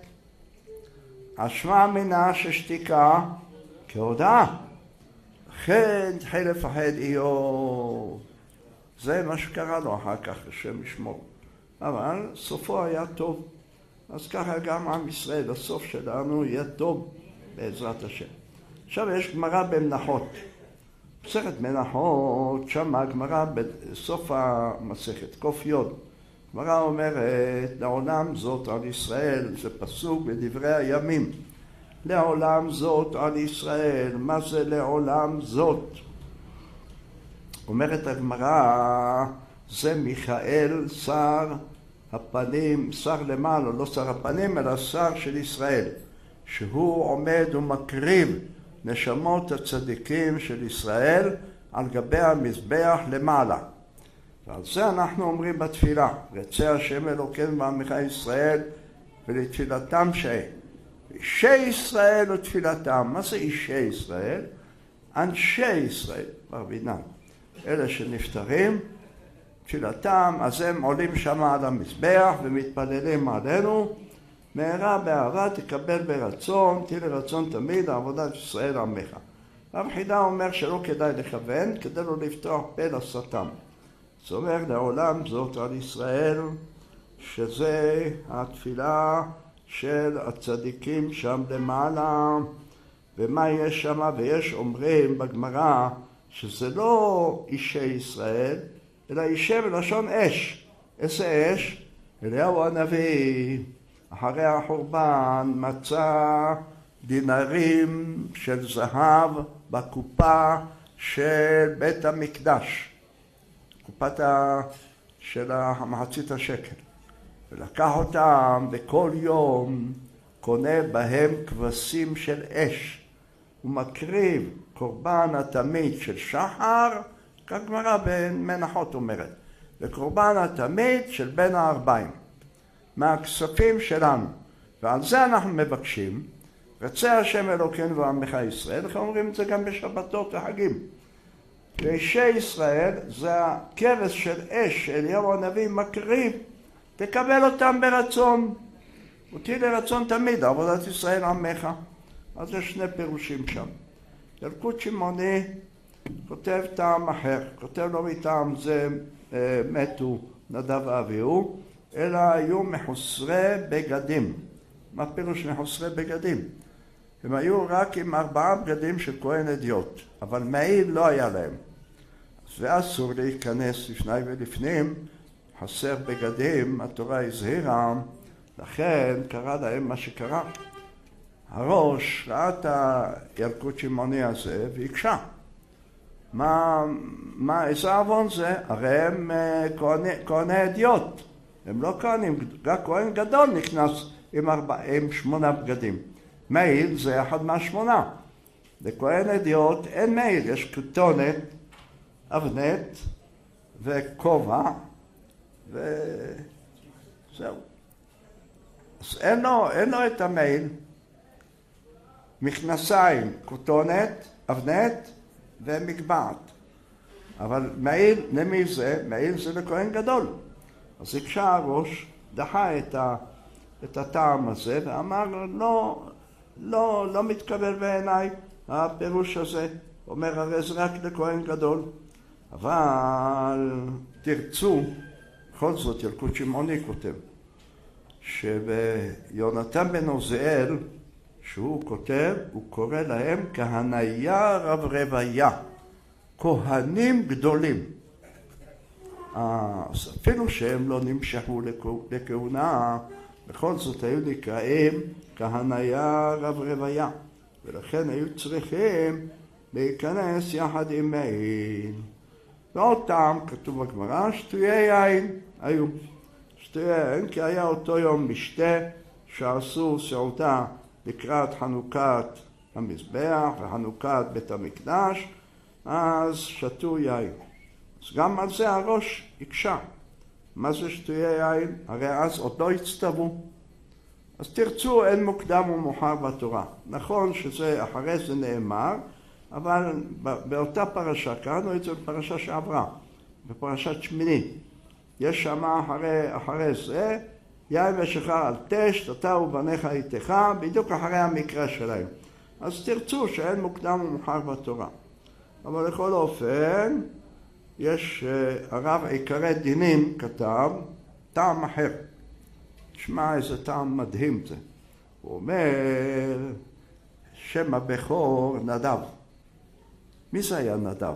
אשמע מינה ששתיקה כהודאה. לכן התחיל לפחד איוב. זה מה שקרה לו אחר כך, השם ישמור. אבל סופו היה טוב. אז ככה גם עם ישראל, הסוף שלנו יהיה טוב בעזרת השם. עכשיו יש גמרא במנחות. מסכת מנחות, שם הגמרא בסוף המסכת, קוף יוד. גמרא אומרת, לעולם זאת על ישראל, זה פסוק בדברי הימים. לעולם זאת על ישראל, מה זה לעולם זאת? אומרת הגמרא, זה מיכאל שר הפנים, שר למעלה, לא שר הפנים, אלא שר של ישראל, שהוא עומד ומקריב נשמות הצדיקים של ישראל על גבי המזבח למעלה. ועל זה אנחנו אומרים בתפילה, רצה השם אלוקינו בעמך ישראל ולתפילתם שאה. אישי ישראל ותפילתם, מה זה אישי ישראל? אנשי ישראל, ברבינן. אלה שנפטרים, תפילתם, אז הם עולים שם על המזבח ומתפללים עלינו, מהרה באהבה תקבל ברצון, תהיה לרצון תמיד, עבודת ישראל עמך. רב חידה אומר שלא כדאי לכוון, כדי לא לפתוח פה לשטן. זאת אומרת, לעולם זאת על ישראל, שזה התפילה של הצדיקים שם למעלה, ומה יש שם? ויש אומרים בגמרא, שזה לא אישי ישראל, אלא אישי בלשון אש. איזה אש? אליהו הנביא, אחרי החורבן, מצא דינרים של זהב בקופה של בית המקדש. קופת של מחצית השקל. ולקח אותם וכל יום קונה בהם כבשים של אש. הוא מקריב קורבן התמיד של שחר, כגמרא במנחות אומרת, וקורבן התמיד של בין הערביים, מהכספים שלנו. ועל זה אנחנו מבקשים, רצה השם אלוקינו ועמך ישראל, לכן אומרים את זה גם בשבתות וחגים. ואישי ישראל זה הכבש של אש, אליהו הנביא מקריב, תקבל אותם ברצון, אותי לרצון תמיד, עבודת ישראל עמך. אז יש שני פירושים שם. ילקוט שמעוני כותב טעם אחר, כותב לא מטעם זה מתו נדב ואביהו, אלא היו מחוסרי בגדים. מה פירוש מחוסרי בגדים? הם היו רק עם 4 בגדים של כהן אדיוט, אבל מעיל לא היה להם. אז ואסור להיכנס לפני ולפנים, חסר בגדים, התורה הזהירה, לכן קרה להם מה שקרה. הראש ראה את הילקוט שמעוני הזה והקשה. איזה עוון זה? הרי הם כהני אדיוט. הם לא כהנים, רק כהן גדול נכנס עם 8 בגדים. מעיל זה אחד מה8. לכהן אדיוט אין מעיל, יש כתונת, אבנת וכובע, וזהו. אז אין לו את המעיל, מכנסיים, כותונת, אבנת ומגבעת. אבל מעיל, למי זה? מעיל זה לכהן גדול. אז הקשה הראש, דחה את הטעם הזה, ואמר לא מתקבל בעיניי הפירוש הזה. אומר, הרי זה רק לכהן גדול. אבל תרצו, בכל זאת ילקוט שמעוני כותב, שביונתן בן עוזיאל, שהוא כותב, הוא קורא להם כהניה רב רוויה, כהנים גדולים. אז אפילו שהם לא נמשכו לכהונה, בכל זאת היו נקראים כהניה רב רוויה, ולכן היו צריכים להיכנס יחד עם מעיל. ועוד טעם, כתוב בגמרא, שטויי יין היו. שטויי יין, כי היה אותו יום משתה שעשו סעודה לקראת חנוכת המזבח וחנוכת בית המקדש, אז שתו יין. אז גם על זה הראש הקשה. מה זה שטויי יין? הרי אז עוד לא הצטוו. אז תרצו, אין מוקדם ומאוחר בתורה. נכון שזה אחרי זה נאמר, אבל באותה פרשה, קראנו את זה בפרשה שעברה, בפרשת שמיני. יש שם אחרי זה, יין ושחר על תשת, אתה ובניך איתך, בדיוק אחרי המקרא שלהם. אז תרצו שאין מוקדם ומאוחר בתורה. אבל לכל אופן, יש הרב עיקרי דינים כתב, טעם אחר. תשמע איזה טעם מדהים זה. הוא אומר, שם הבכור נדב. מי זה היה נדב?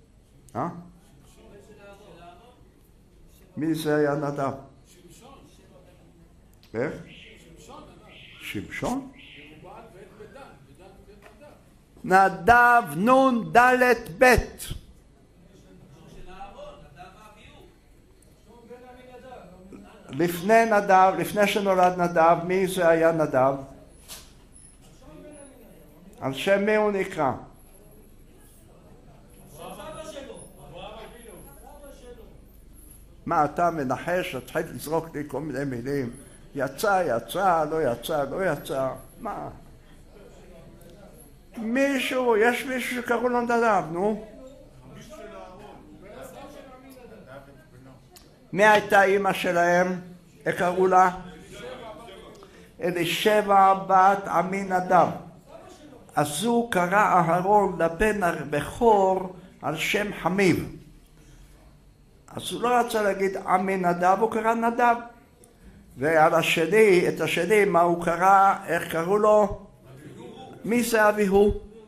מי זה היה נדב? איך? שמשון? נדב נון דלת בית. לפני נדב, לפני שנולד נדב, מי זה היה נדב? על שם מי הוא נקרא? מה אתה מנחש? התחיל לזרוק לי כל מיני מילים. יצא, לא יצא. מה? מישהו, יש מישהו שקראו לו נדב, נו? מי הייתה אמא שלהם? איך קראו לה? אלישבע בת עמינדב. אז הוא קרא אהרון לבן הבכור על שם חמיב. אז הוא לא רצה להגיד עמינדב, הוא קרא נדב. ועל השני, את השני, מה הוא קרא? איך קראו לו? מי זה אביהו?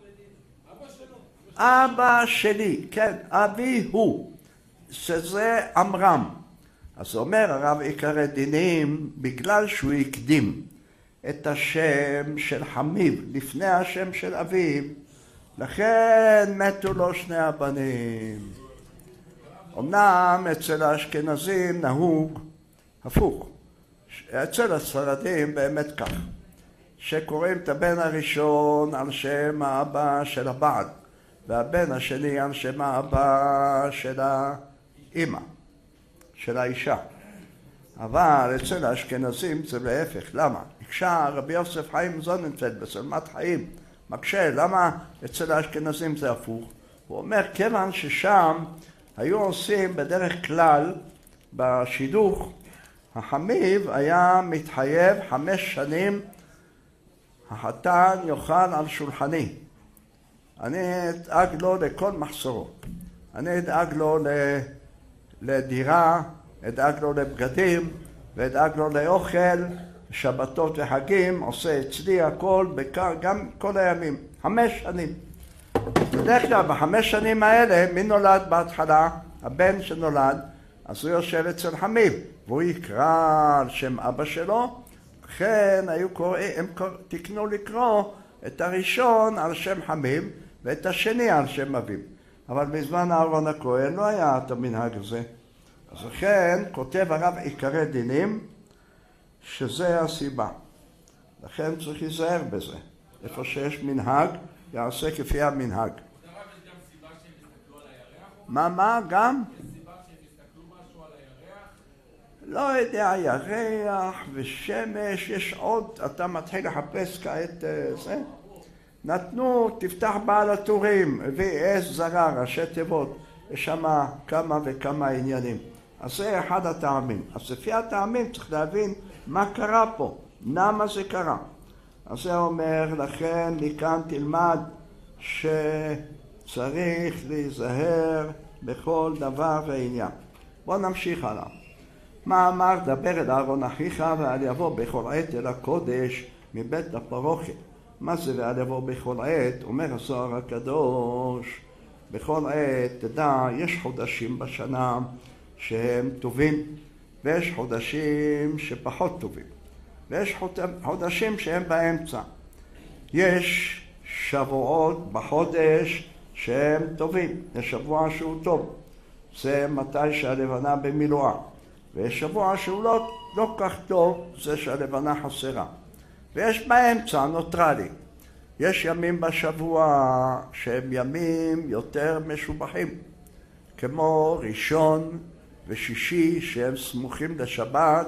אבא שלי, כן, אביהו. שזה עמרם. אז אומר הרב עיקרי דינים, בגלל שהוא הקדים את השם של חמיב לפני השם של אביו, לכן מתו לו שני הבנים. אמנם אצל האשכנזים נהוג הפוך. אצל הספרדים באמת כך, שקוראים את הבן הראשון על שם האבא של הבעל, והבן השני על שם האבא של האמא, של האישה. אבל אצל האשכנזים זה להפך. למה? הקשה רבי יוסף חיים זוננפלד בסלמת חיים, מקשה, למה אצל האשכנזים זה הפוך? הוא אומר, כיוון ששם היו עושים בדרך כלל בשידוך, החמיב היה מתחייב 5 שנים, החתן יאכל על שולחני. אני אדאג לו לכל מחסורו. אני אדאג לו לדירה, אדאג לו לבגדים, ואדאג לו לאוכל, שבתות וחגים, עושה אצלי הכל, גם כל הימים. 5 שנים. בדרך כלל ב5 שנים האלה, מי נולד בהתחלה? הבן שנולד, אז הוא יושב אצל חמיב, והוא יקרא על שם אבא שלו, לכן הם תקנו לקרוא את הראשון על שם חמיב, ואת השני על שם אביו. אבל בזמן אהרון הכהן לא היה את המנהג הזה. אז לכן כותב הרב עיקרי דינים, שזה הסיבה. לכן צריך להיזהר בזה. איפה שיש מנהג, יעשה כפי המנהג. מה? גם? לא יודע, ירח ושמש, יש עוד, אתה מתחיל לחפש כעת זה. נתנו, תפתח בעל הטורים, הביא זרה, ראשי תיבות, יש שם כמה וכמה עניינים. אז זה אחד הטעמים. אז לפי הטעמים צריך להבין מה קרה פה, למה זה קרה. אז זה אומר, לכן מכאן תלמד שצריך להיזהר בכל דבר ועניין. בואו נמשיך הלאה. מה אמר? דבר אל אהרון אחיך ואל יבוא בכל עת אל הקודש מבית הפרוכת. מה זה ואל יבוא בכל עת? אומר הזוהר הקדוש, בכל עת, תדע, יש חודשים בשנה שהם טובים, ויש חודשים שפחות טובים, ויש חודשים שהם באמצע. יש שבועות בחודש שהם טובים, יש שבוע שהוא טוב, זה מתי שהלבנה במילואה, ויש שבוע שהוא לא כך טוב, זה שהלבנה חסרה. ויש באמצע נוטרלי. יש ימים בשבוע שהם ימים יותר משובחים, כמו ראשון ושישי שהם סמוכים לשבת,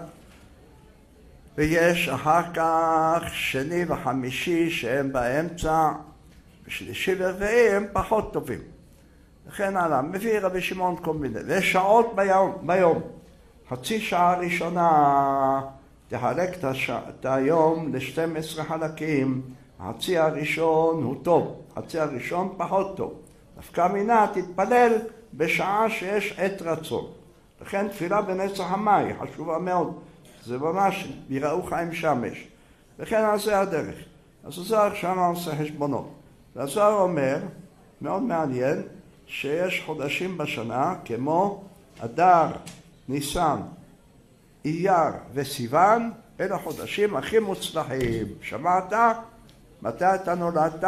ויש אחר כך שני וחמישי שהם באמצע, ושלישי ורביעי הם פחות טובים. וכן הלאה, מביא רבי שמעון כל מיני. ויש שעות ביום. חצי שעה ראשונה תחלק את היום ל-12 חלקים. החצי הראשון הוא טוב, החצי הראשון פחות טוב. דווקא מינה תתפלל בשעה שיש עת רצון. לכן תפילה בנצח המה היא חשובה מאוד. זה ממש יראוך עם שמש. וכן על זה הדרך. אז הזוהר שם עושה חשבונות. והזוהר אומר, מאוד מעניין, שיש חודשים בשנה כמו אדר, ניסן, אייר וסיוון, אלה החודשים הכי מוצלחים. שמעת? מתי אתה נולדת?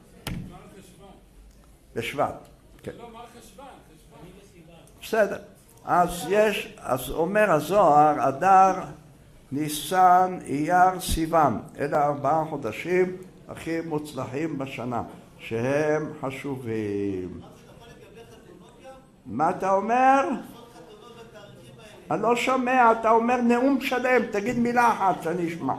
בשבט. כן. לא, מה חשבן? בסדר. אז אומר הזוהר, אדר, ניסן, אייר, סיוון. אלה 4 חודשים הכי מוצלחים בשנה, שהם חשובים. מה אתה אומר? אני לא שומע, אתה אומר נאום שלם, תגיד מילה אחת שאני אשמע.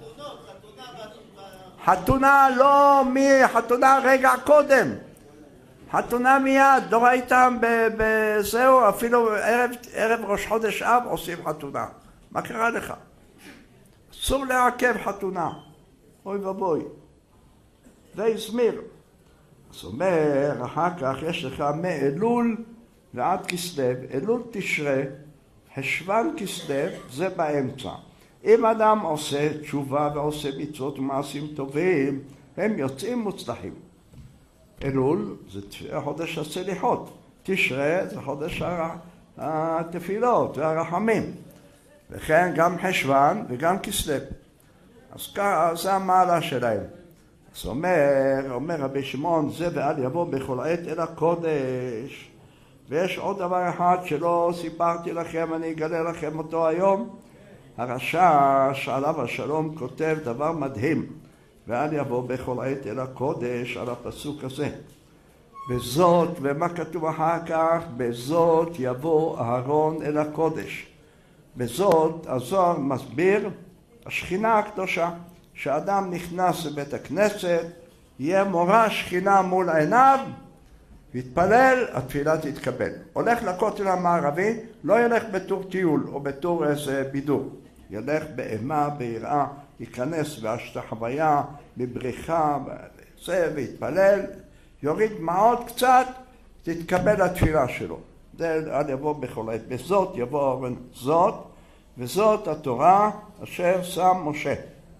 חתונה לא, חתונה רגע קודם. חתונה מיד, לא ראיתם בזהו, אפילו ערב ראש חודש אב עושים חתונה. מה קרה לך? אסור לעכב חתונה. אוי ובוי. זה הסמיר. אז אומר, אחר כך יש לך מאלול ועד כסלו, אלול תשרה, חשוון כסלו, זה באמצע. אם אדם עושה תשובה ועושה מצוות ומעשים טובים, הם יוצאים מוצלחים. אלול זה חודש הסליחות, תשרה זה חודש התפילות והרחמים, וכן גם חשוון וגם כסלו. אז זה המעלה שלהם. אז אומר רבי שמעון, זה ואל יבוא בכל עת אל הקודש. ויש עוד דבר אחד שלא סיפרתי לכם, אני אגלה לכם אותו היום. הרש"ש עליו השלום כותב דבר מדהים, ואל יבוא בכל עת אל הקודש, על הפסוק הזה. בזאת, ומה כתוב אחר כך? בזאת יבוא אהרון אל הקודש. בזאת הזוהר מסביר השכינה הקדושה, שאדם נכנס לבית הכנסת, יהיה מורה שכינה מול עיניו, יתפלל, התפילה תתקבל. הולך לכותל המערבי, לא ילך בתור טיול או בתור איזה בידור. ילך באימה, ביראה, ייכנס בהשתחוויה, בבריחה, זה, ויתפלל, יוריד דמעות קצת, תתקבל התפילה שלו. זה אל יבוא בכל עת. בזאת יבוא אהרון זאת, וזאת התורה אשר שם משה.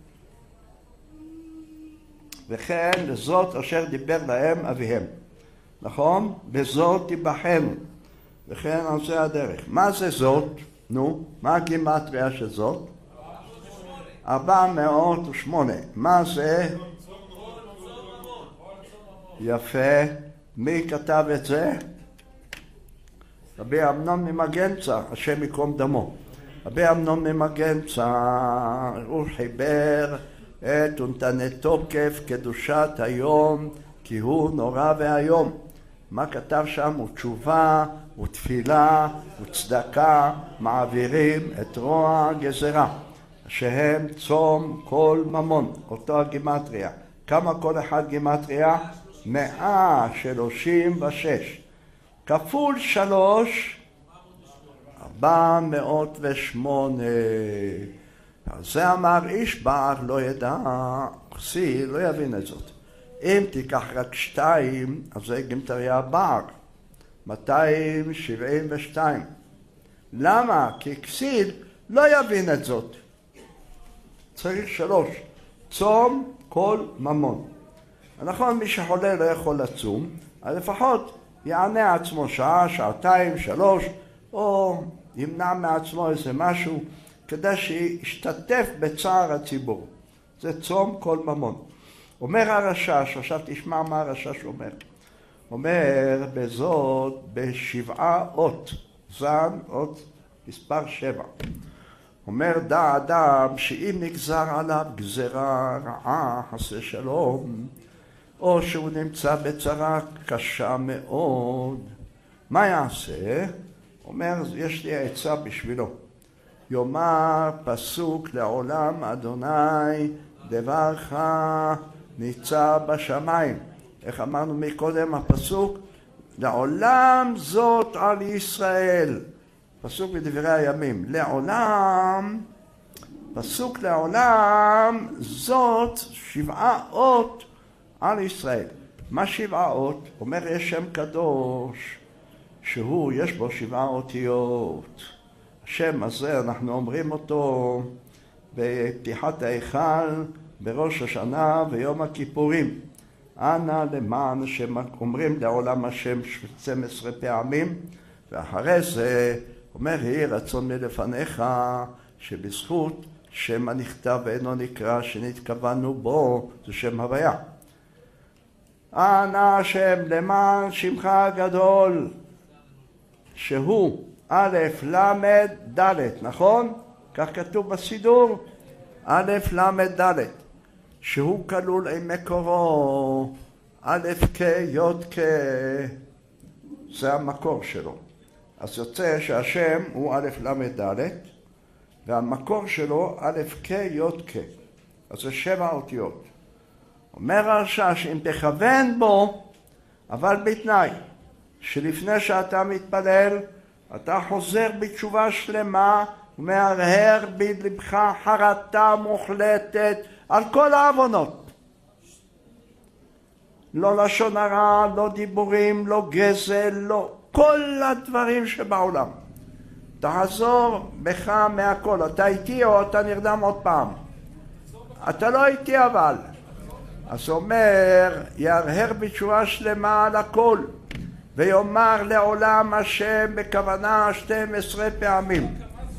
וכן לזאת אשר דיבר להם אביהם. נכון? בזאת תיבחנו. וכן על זה הדרך. מה זה זאת? נו, מה הגימטריה של זאת? 408. מה זה? יפה. מי כתב את זה? רבי אמנון ממגנצא, השם יקום דמו. רבי אמנון ממגנצא, הוא חיבר את ונתנה תוקף קדושת היום, כי הוא נורא והיום. מה כתב שם? ותשובה, ותפילה, וצדקה, מעבירים את רוע גזרה, שהם צום כל ממון, אותו הגימטריה. כמה כל אחד גימטריה? 136. כפול 3, 408. זה אמר איש בר לא ידע, כסיל לא יבין את זאת. אם תיקח רק 2, אז זה גימטריה בר, 272. למה? כי כסיל לא יבין את זאת. צריך 3. צום כל ממון. נכון, מי שחולה לא יכול לצום, אז לפחות יענה עצמו שעה, שעתיים, 3, או ימנע מעצמו איזה משהו, כדי שישתתף בצער הציבור. זה צום כל ממון. אומר הרשש, עכשיו תשמע מה הרשש אומר. אומר בזאת ב7 אות, זן אות מספר 7. אומר דע אדם שאם נגזר עליו גזרה רעה, חסה שלום, או שהוא נמצא בצרה קשה מאוד, מה יעשה? אומר, יש לי עצה בשבילו. יאמר פסוק לעולם אדוני דברך ניצב בשמיים. איך אמרנו מקודם הפסוק? לעולם זאת על ישראל. פסוק בדברי הימים. לעולם, פסוק לעולם זאת 7 אות על ישראל. מה 7 אות? אומר יש שם קדוש שהוא יש בו 7 אותיות. השם הזה אנחנו אומרים אותו בפתיחת ההיכל, בראש השנה ויום הכיפורים. אנא למען השם, אומרים לעולם השם 12 פעמים, ואחרי זה אומר יהי רצון מלפניך שבזכות שם הנכתב ואינו נקרא שנתכוונו בו, זה שם הוויה. אנא השם למען שמך הגדול שהוא א' למד ד', נכון? כך כתוב בסידור, א' למד ד', שהוא כלול עם מקורו, א' כ' י' כ', זה המקור שלו. אז יוצא שהשם הוא א' למד ד', והמקור שלו א' כ' י' כ', אז זה 7 אותיות. אומר הרשש, אם תכוון בו, אבל בתנאי, שלפני שאתה מתפלל, אתה חוזר בתשובה שלמה, ומהרהר בלבך חרטה מוחלטת על כל העוונות. לא לשון הרע, לא דיבורים, לא גזל, לא כל הדברים שבעולם. תחזור בך מהכל. אתה איתי או אתה נרדם עוד פעם? אתה לא איתי אבל. אז אומר, ירהר בתשובה שלמה על הכל, ויאמר לעולם השם בכוונה 12 פעמים,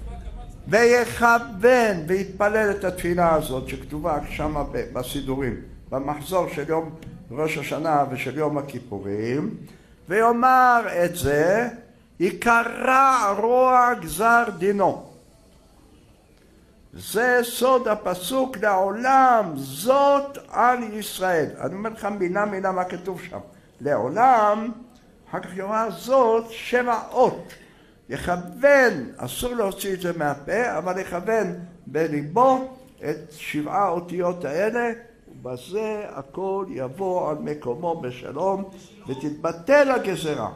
ויכוון ויתפלל את התפילה הזאת שכתובה שם בסידורים, במחזור של יום ראש השנה ושל יום הכיפורים, ויאמר את זה, יקרא רוע גזר דינו. זה סוד הפסוק לעולם זאת על ישראל. אני אומר לך מילה מה כתוב שם. לעולם, אחר כך יאמר זאת 7 אות. יכוון, אסור להוציא את זה מהפה, אבל יכוון בליבו את 7 אותיות האלה, ובזה הכל יבוא על מקומו בשלום, ותתבטל הגזרה.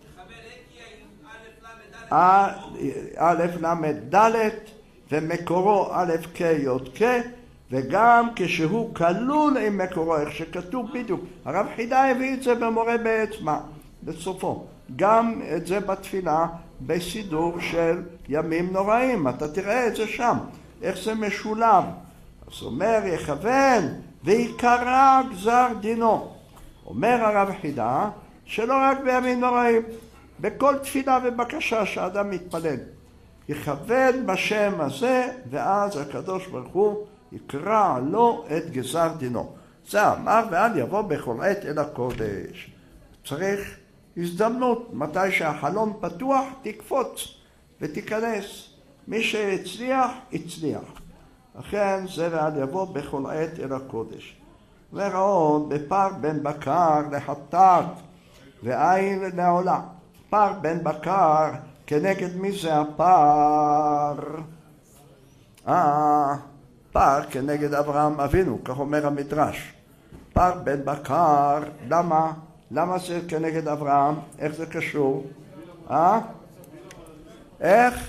א' למד ד' ומקורו א' כ' י' כ', וגם כשהוא כלול עם מקורו, איך שכתוב בדיוק. הרב חידה הביא את זה במורה בעצמה, בסופו. גם את זה בתפילה בסידור של ימים נוראים. אתה תראה את זה שם, איך זה משולב. אז אומר יכוון ויקרא גזר דינו. אומר הרב חידה שלא רק בימים נוראים, בכל תפילה ובקשה שאדם מתפלל. יכוון בשם הזה, ואז הקדוש ברוך הוא יקרא לו את גזר דינו. זה אמר, ואל יבוא בכל עת אל הקודש. צריך הזדמנות, מתי שהחלון פתוח, תקפוץ ותיכנס. מי שהצליח, הצליח. לכן זה ואל יבוא בכל עת אל הקודש. וראות בפר בן בקר לחטאת, ועיל לעולה. פר בן בקר, כנגד מי זה הפר? פר כנגד אברהם אבינו, כך אומר המדרש. פר בן בקר, למה זה כנגד אברהם? איך זה קשור? איך?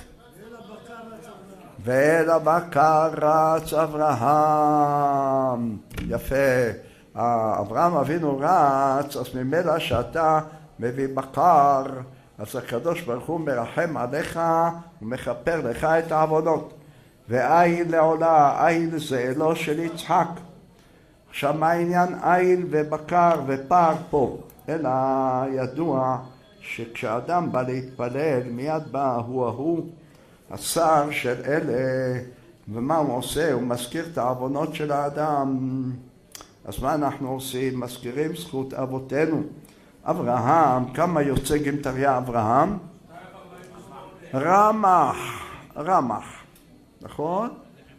ואל הבקר רץ אברהם. יפה. אברהם אבינו רץ, אז ממילא שאתה מביא בקר, אז הקדוש ברוך הוא מרחם עליך ומכפר לך את העוונות. ועיל לעולה, עיל זה אלו של יצחק. עכשיו מה העניין עיל ובקר ופר פה? אלא ידוע שכשאדם בא להתפלל מיד בא ההוא השר של אלה, ומה הוא עושה? הוא מזכיר את העוונות של האדם. אז מה אנחנו עושים? מזכירים זכות אבותינו. אברהם, כמה יוצא גמטריה אברהם? רמח, נכון?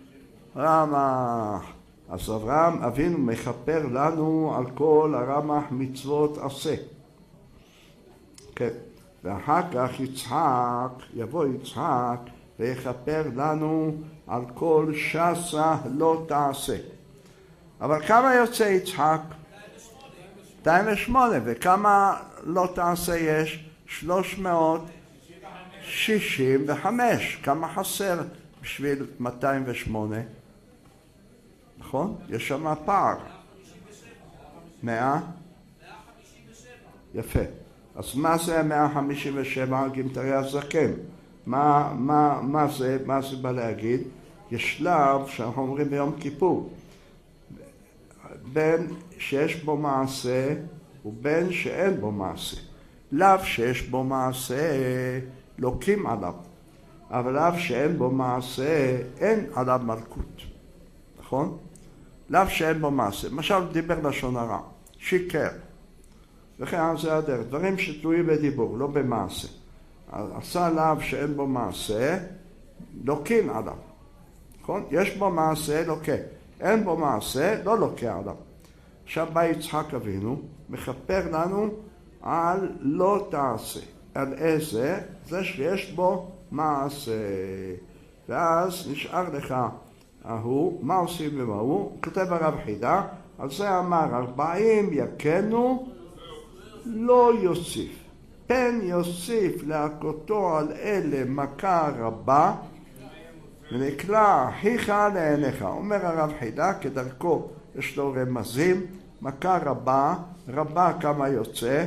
רמח. אז אברהם אבינו מכפר לנו על כל הרמח מצוות עשה. כן. ואחר כך יבוא יצחק ויכפר לנו על כל שסה לא תעשה. אבל כמה יוצא יצחק? 208. וכמה לא תעשה יש? 365. כמה חסר בשביל 208? נכון? יש שם פער. 100? יפה. אז מה זה 157 גמטריה זקן? מה זה בא להגיד? יש שלב שאנחנו אומרים ביום כיפור, בין שיש בו מעשה ובין שאין בו מעשה. לאו שיש בו מעשה לוקים עליו, אבל לאו שאין בו מעשה אין עליו מלכות. נכון? לאו שאין בו מעשה. למשל דיבר לשון הרע, שיקר. וכן זה הדרך, דברים שתלויים בדיבור, לא במעשה. עשה לאו שאין בו מעשה, לוקין עליו. נכון? יש בו מעשה, לוקה. אין בו מעשה, לא לוקה עליו. עכשיו בא יצחק אבינו, מכפר לנו על לא תעשה. על איזה? זה שיש בו מעשה. ואז נשאר לך מה עושים ומה הוא? כותב הרב חידה, על זה אמר 40 יקנו לא יוסיף. פן יוסיף להכותו על אלה מכה רבה ונקלע אחיך לעיניך. אומר הרב חידה, כדרכו יש לו רמזים, מכה רבה כמה יוצא?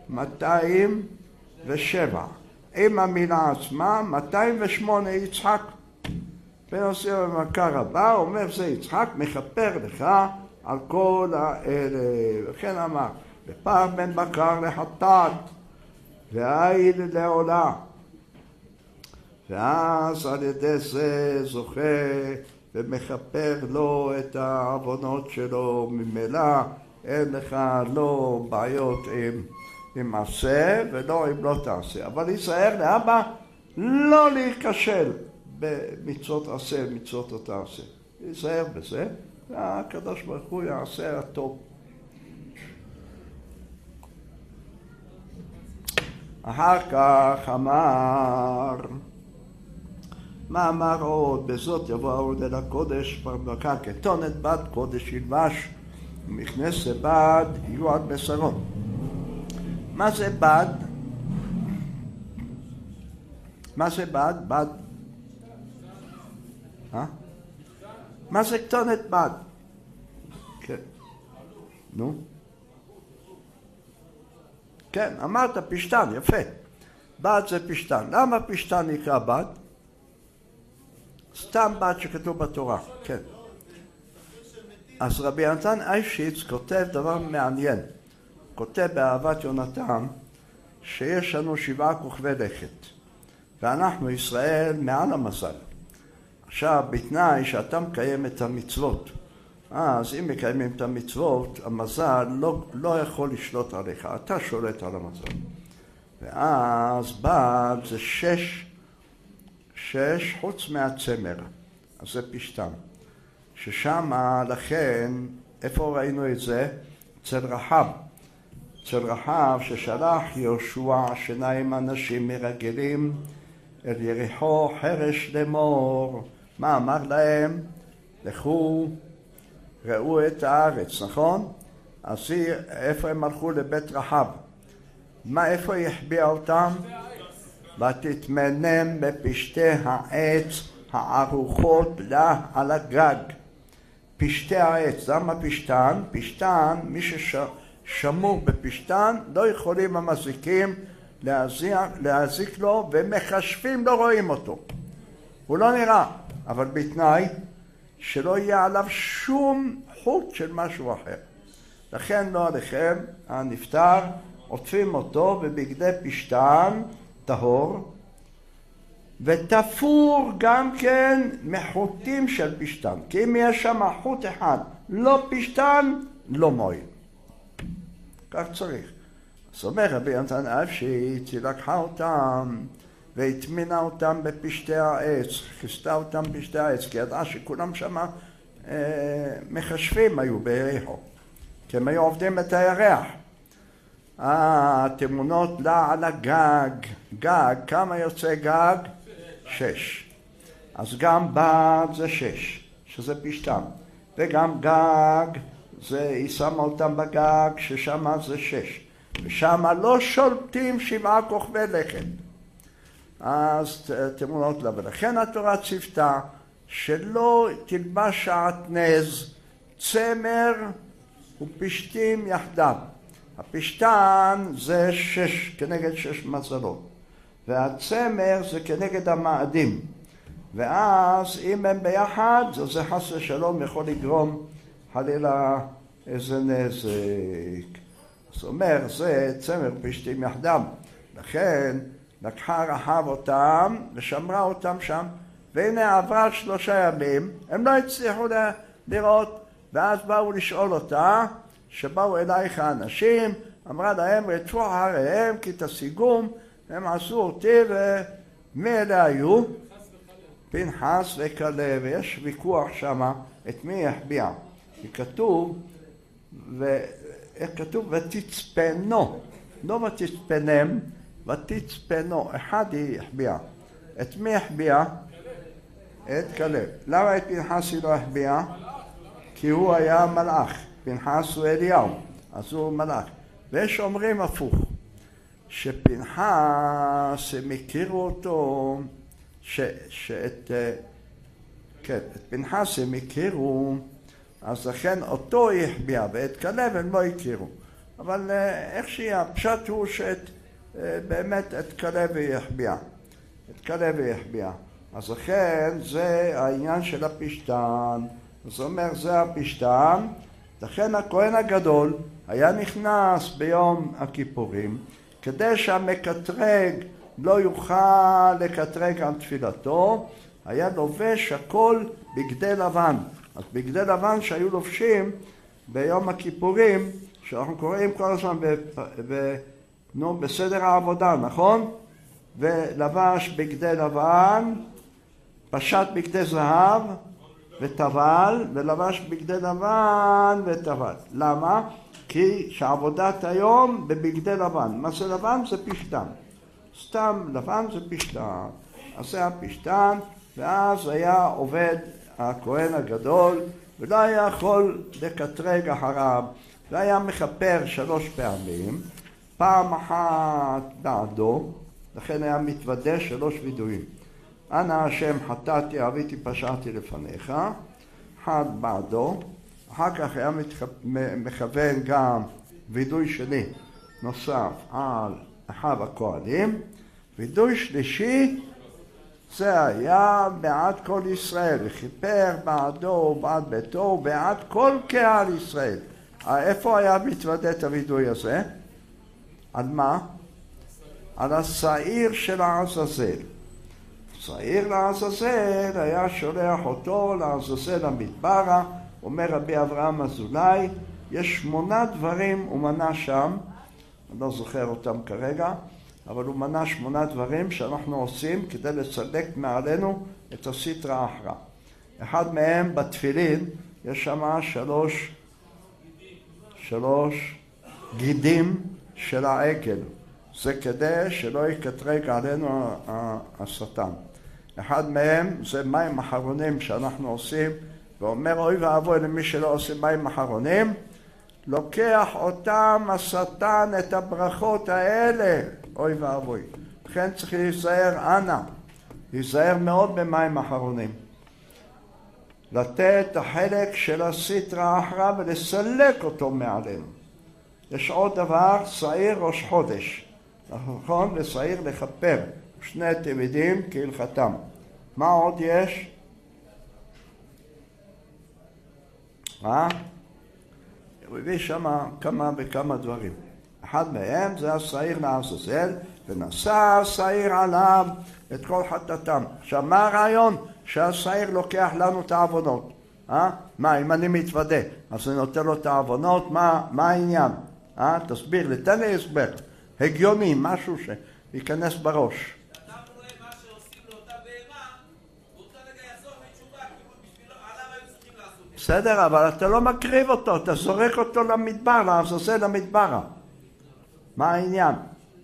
207. עם המילה עצמה 208 יצחק. פן יוסיף למכה רבה, אומר זה יצחק מכפר לך על כל האלה. וכן אמר ופר בן בקר לחטאת ועיל לעולה. ואז על ידי זה זוכה ומכפר לו את העוונות שלו. ממילא אין לך לא בעיות עם עשה ולא עם לא תעשה. אבל ייזהר לאבא לא להיכשל במצוות עשה ומצוות לא תעשה. ייזהר בזה, והקדוש ברוך הוא יעשה הטוב. אחר כך מה אמר עוד? בזאת יבוא עוד אל הקודש פרדקה כתונת בת קודש ילבש ומכנס בד יהיו עד בשרו. מה זה בד? מה זה בד? בד? מה זה כתונת בד? כן. נו? כן, אמרת פשטן, יפה. בד זה פשטן. למה פשטן נקרא בד? סתם בד שכתוב בתורה, כן. אז רבי נתן אייבשיץ כותב דבר מעניין. כותב באהבת יונתן שיש לנו 7 כוכבי לכת. ואנחנו ישראל מעל המזל. עכשיו, בתנאי שאתה מקיים את המצוות. אז אם מקיימים את המצוות, המזל לא יכול לשלוט עליך. אתה שולט על המזל. ואז בד זה 6 חוץ מהצמר. אז זה פשטן. ששם לכן, איפה ראינו את זה? אצל רחב. אצל רחב ששלח יהושע שניים אנשים מרגלים אל יריחו חרש לאמור. מה אמר להם? לכו ראו את הארץ, נכון? אז איפה הם הלכו? לבית רחב. איפה היא החביאה אותם? ותתמנם בפשתי העץ הערוכות לה על הגג. פשתי העץ, למה פשתן? פשתן, מי ששמור בפשתן לא יכולים המזיקים להזיק לו, ומחשבים לא רואים אותו. הוא לא נראה, אבל בתנאי שלא יהיה עליו שום חוט של משהו אחר. לכן לא עליכם, הנפטר, עוטפים אותו בבגדי פשתן טהור, ותפור גם כן מחוטים של פשתן, כי אם יש שם חוט אחד לא פשתן, לא מועיל. כך צריך. אז אומר רבי יונתן אפשיץ, היא לקחה אותם והטמינה אותם בפשתי העץ, כיסתה אותם בפשתי העץ, כי ידעה שכולם שם מחשבים היו ביריחו, כי הם היו עובדים את הירח. התמונות לה על הגג. גג, כמה יוצא גג? 6. אז גם בד זה 6, שזה פשתן. וגם גג, היא שמה אותם בגג, ששם זה 6. ושם לא שולטים 7 כוכבי לכת. אז תמונות לה. ולכן התורה ציוותה שלא תלבש שעטנז, צמר ופשתים יחדיו. הפשתן זה 6, כנגד 6 מזלות. והצמר זה כנגד המאדים. ואז אם הם ביחד, זה חס ושלום יכול לגרום חלילה איזה נזק. זאת אומרת, זה צמר פשתים יחדם. לכן לקחה רחב אותם ושמרה אותם שם, והנה עברה 3 ימים, הם לא הצליחו לראות, ואז באו לשאול אותה, שבאו אלייך האנשים, אמרה להם, רדפו אחריהם כי תשיגום, הם עשו אותי, ומי אלה היו? פנחס וכלב. ויש ויכוח שמה את מי יחביאה. כתוב, איך כתוב? ותצפנו, לא ותצפנם, ותצפנו, אחד היא יחביאה. את מי יחביאה? את כלב. למה את פנחס היא לא יחביאה? כי הוא היה מלאך. פנחס הוא אליהו, אז הוא מלאך. ויש אומרים הפוך, שפנחס הם הכירו אותו, את פנחס הם הכירו, אז לכן אותו יחביאה, ואת כלב הם לא הכירו. אבל איך שיהיה, הפשט הוא באמת את כלב יחביאה. את כלב יחביאה. אז לכן זה העניין של הפשתן. זאת אומרת, זה הפשתן. לכן הכהן הגדול היה נכנס ביום הכיפורים, כדי שהמקטרג לא יוכל לקטרג על תפילתו, היה לובש הכל בגדי לבן. אז בגדי לבן שהיו לובשים ביום הכיפורים, שאנחנו קוראים כל הזמן בסדר העבודה, נכון? ולבש בגדי לבן, פשט בגדי זהב וטבל, ולבש בגדי לבן וטבל. למה? כי שעבודת היום בבגדי לבן. מה זה לבן? זה פשתן. סתם לבן זה פשתן. אז זה הפשתן, ואז היה עובד הכהן הגדול, ולא היה יכול לקטרג אחריו. והיה מכפר 3 פעמים, פעם אחת בעדו, לכן היה מתוודה 3 וידויים. אנא השם חטאתי, עוויתי, פשעתי לפניך, אחד בעדו, אחר כך היה מכוון גם וידוי שני נוסף על אחיו הכהנים, וידוי שלישי זה היה בעד כל ישראל, וכיפר בעדו ובעד ביתו ובעד כל קהל ישראל. איפה היה מתוודה את הוידוי הזה? על מה? על השעיר של העזאזל. שעיר לעזאזל היה שולח אותו לעזאזל המדברה. אומר רבי אברהם אזולאי, יש 8 דברים הוא מנה שם, אני לא זוכר אותם כרגע, אבל הוא מנה 8 דברים שאנחנו עושים כדי לצדק מעלינו את הסטרא אחרא. אחד מהם בתפילין, יש שם 3 גידים של העגל. זה כדי שלא יקטרג עלינו השטן. אחד מהם זה מים אחרונים שאנחנו עושים, ואומר אוי ואבוי למי שלא עושה מים אחרונים, לוקח אותם השטן את הברכות האלה, אוי ואבוי. לכן צריך להיזהר, אנא, להיזהר מאוד במים אחרונים. לתת את החלק של הסטרא אחרא ולסלק אותו מעלינו. יש עוד דבר, שעיר ראש חודש. נכון? לשעיר לכפר. שני תמידים כהלכתם. מה עוד יש? הוא הביא שם כמה וכמה דברים. אחד מהם זה השעיר לעזאזל, ונשא השעיר עליו את כל חטאתם. עכשיו, מה הרעיון? שהשעיר לוקח לנו את העוונות. מה, אם אני מתוודה, אז אני נותן לו את העוונות, מה העניין? תסביר לי, תן לי הסבר. הגיוני, משהו שייכנס בראש. אתה רואה מה שעושים לאותה בהמה, הוא רוצה רגע יחזור מתשובה, בשבילו, עליו היו צריכים לעשות את זה. בסדר, אבל אתה לא מקריב אותו, אתה זורק אותו למדבר, לעזאזל למדבר. מה העניין?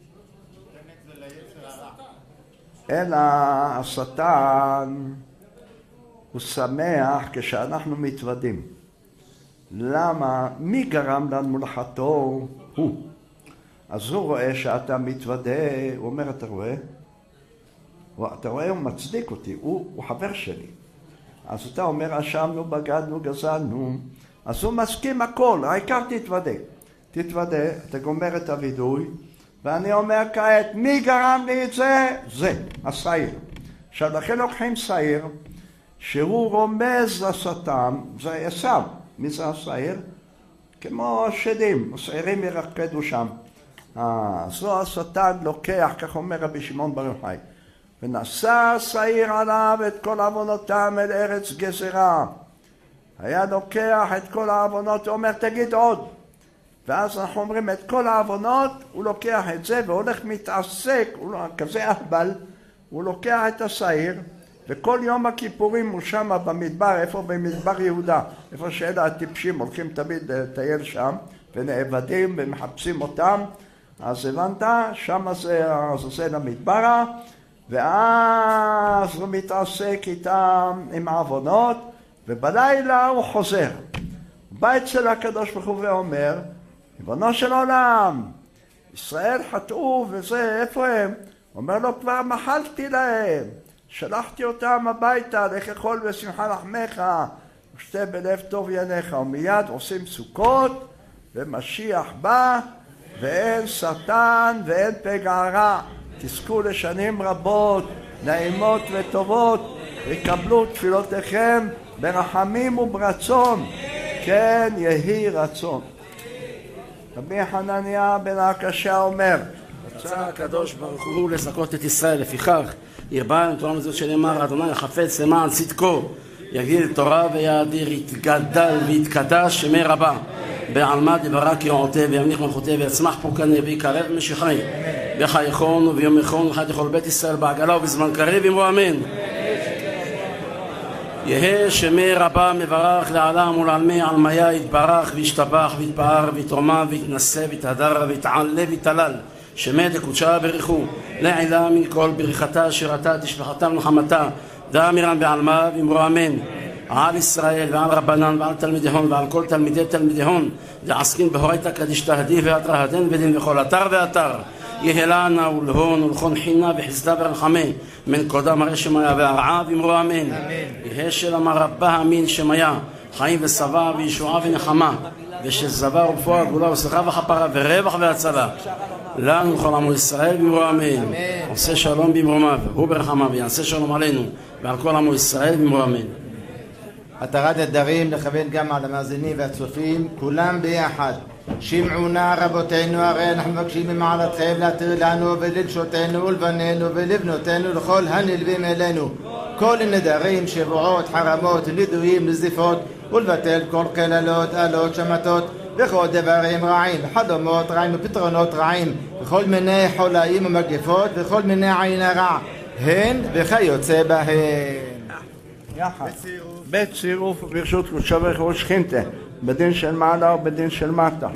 אלא השטן הוא שמח כשאנחנו מתוודים. למה? מי גרם לנו לחטוא? הוא. אז הוא רואה שאתה מתוודה, הוא אומר, אתה רואה? אתה רואה, הוא מצדיק אותי, הוא חבר שלי. אז אתה אומר, אשמנו, בגדנו, גזלנו. אז הוא מסכים הכל, העיקר תתוודה. תתוודה, אתה גומר את הוידוי, ואני אומר כעת, מי גרם לי את זה? זה, השעיר. עכשיו, לכן לוקחים שעיר, שהוא רומז לשטן, זה עשיו. מי זה השעיר? כמו שדים, השעירים ירקדו שם. זו השטן לוקח, כך אומר רבי שמעון בר יוחאי, ונשא השעיר עליו את כל עוונותם אל ארץ גזרה. היה לוקח את כל העוונות, הוא אומר תגיד עוד. ואז אנחנו אומרים את כל העוונות, הוא לוקח את זה והולך מתעסק, הוא כזה אהבל, הוא לוקח את השעיר, וכל יום הכיפורים הוא שם במדבר, איפה במדבר יהודה, איפה שאלה הטיפשים הולכים תמיד לטייל שם, ונאבדים ומחפשים אותם, אז הבנת, שם זה עזאזל המדברה, ואז הוא מתעסק איתם עם העוונות, ובלילה הוא חוזר. בא אצל הקדוש ברוך הוא ואומר, ריבונו של עולם, ישראל חטאו וזה, איפה הם? אומר לו, כבר מחלתי להם, שלחתי אותם הביתה, לך אכול בשמחה לחמך, ושתה בלב טוב יניך, ומיד עושים סוכות, ומשיח בא, ואין שטן ואין פגע רע. תזכו לשנים רבות, נעימות וטובות, וקבלו תפילותיכם ברחמים וברצון, כן יהי רצון. רבי חנניה בן הקשה אומר, רצה הקדוש ברוך הוא לזכות את ישראל, לפיכך ירבה לנו תורה מזאת שנאמר, אדוני חפץ למען צדקו, יגדיל תורה ויאדיר, יתגדל ויתקדש שמי רבה, בעלמא דברה קריאותיה וימליך מלכותיה ויצמח פורקנה ויקרב משיחי בחייכון וביומכון וחי לכל בית ישראל בעגלה ובזמן קריב אמרו אמן. יהא שמי רבה מברך לעלם ולעלמי עלמיה יתברך וישתבח ויתפאר ויתרומם ויתנשא ויתהדר ויתעלה ויתהלל שמי דקודשה בריחו לעילה מן כל בריחתה שירתה תשבחתה ונחמתה דאמירן בעלמה ואמרו אמן. על ישראל ועל רבנן ועל תלמידיהון ועל כל תלמידי תלמידיהון דעסקין בהורייתא קדיש תהדי ואתרא הדין ודין בכל אתר ואתר יהא לנה ולהון ולכון חינה וחסדה ורחמה מן קודם הרי שמיה והרעה ואמרו אמן. יהא שלמה רבה אמין שמיה חיים ושבע וישועה ונחמה ושזבה ורפואה גאולה ושמחה וכפרה ורווח והצלה לנו לכל עמו ישראל ואמרו אמן. עושה שלום במרומיו הוא ברחמיו ויעשה שלום עלינו ועל כל עמו ישראל ואמרו אמן. התרת הדרים לכוון גם על המאזינים והצופים, כולם ביחד. שמעו נא רבותינו, הרי אנחנו מבקשים ממעלתכם להתיר לנו ולנשותינו ולבנינו ולבנותינו לכל הנלווים אלינו כל נדרים, שבועות, חרמות, נידויים, נזיפות, ולבטל כל קללות, אלות, שמתות וכל דברים רעים, חלומות רעים ופתרונות רעים, וכל מיני חולאים ומגפות וכל מיני עין הרע, הן וכיוצא בהן. יחד. בצירוף ברשות קודשא בריך הוא שכינתה, בדין של מעלה ובדין של מטה.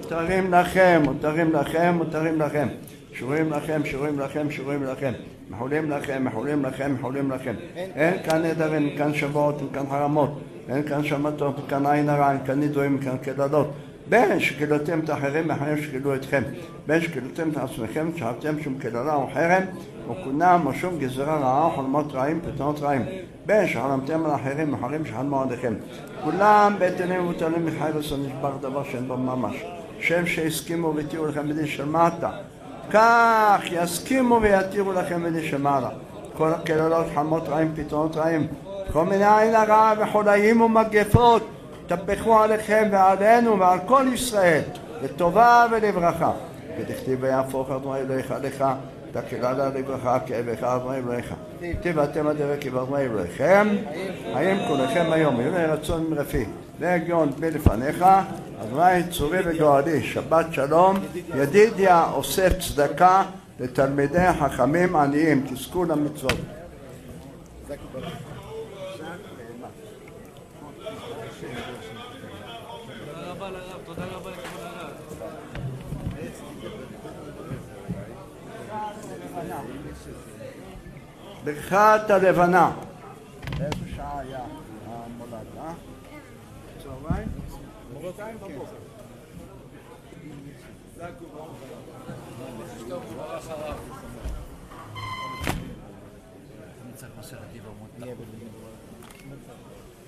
מותרים לכם, מותרים לכם, מותרים לכם. שורים לכם, שורים לכם, שורים לכם. מחולים לכם, מחולים לכם, מחולים לכם. אין כאן נדרים, אין כאן שבועות, אין כאן חרמות, אין כאן שמתות, אין כאן עין הרע, אין כאן נידויים, אין כאן קללות. בין שקללתם את האחרים, אחרים שקללו אתכם. בין שקללתם את עצמכם, שחרתם שום קללה או חרם, וכונם או שום גזרה רעה, חולמות רעים, פתרונות רעים. בין שחלמתם על האחרים, אחרים שחלמו עליכם. כולם בטלים ומוטלים מחי וסוד נשבר דבר שאין בו ממש. שם שהסכימו והתירו לכם בדין של מטה. כך יסכימו ויתירו לכם בדין של מעלה. כל הקללות, חלמות רעים, פתרונות רעים. כל מיני עין הרע וחולאים ומגפות. תפחו עליכם ועלינו ועל כל ישראל לטובה ולברכה. ותכתיב ויהפוך אדוני אלוהיך לך תקללה לברכה כאבך אדוני אלוהיך. תיבאתם הדבק אדוני אלוהיכם. האם כולכם היום יהיו רצון מרפי להגיון בלפניך אדוני צורי וגואלי. שבת שלום. ידידיה אוסף צדקה לתלמידי חכמים עניים. תזכו למצוות. תודה רבה לכבוד הרב. ברכת הלבנה. באיזו שעה היה המולד, צהריים? מוחרתיים בבוקר. זה הגובה. אני צריך מסכת יבמות.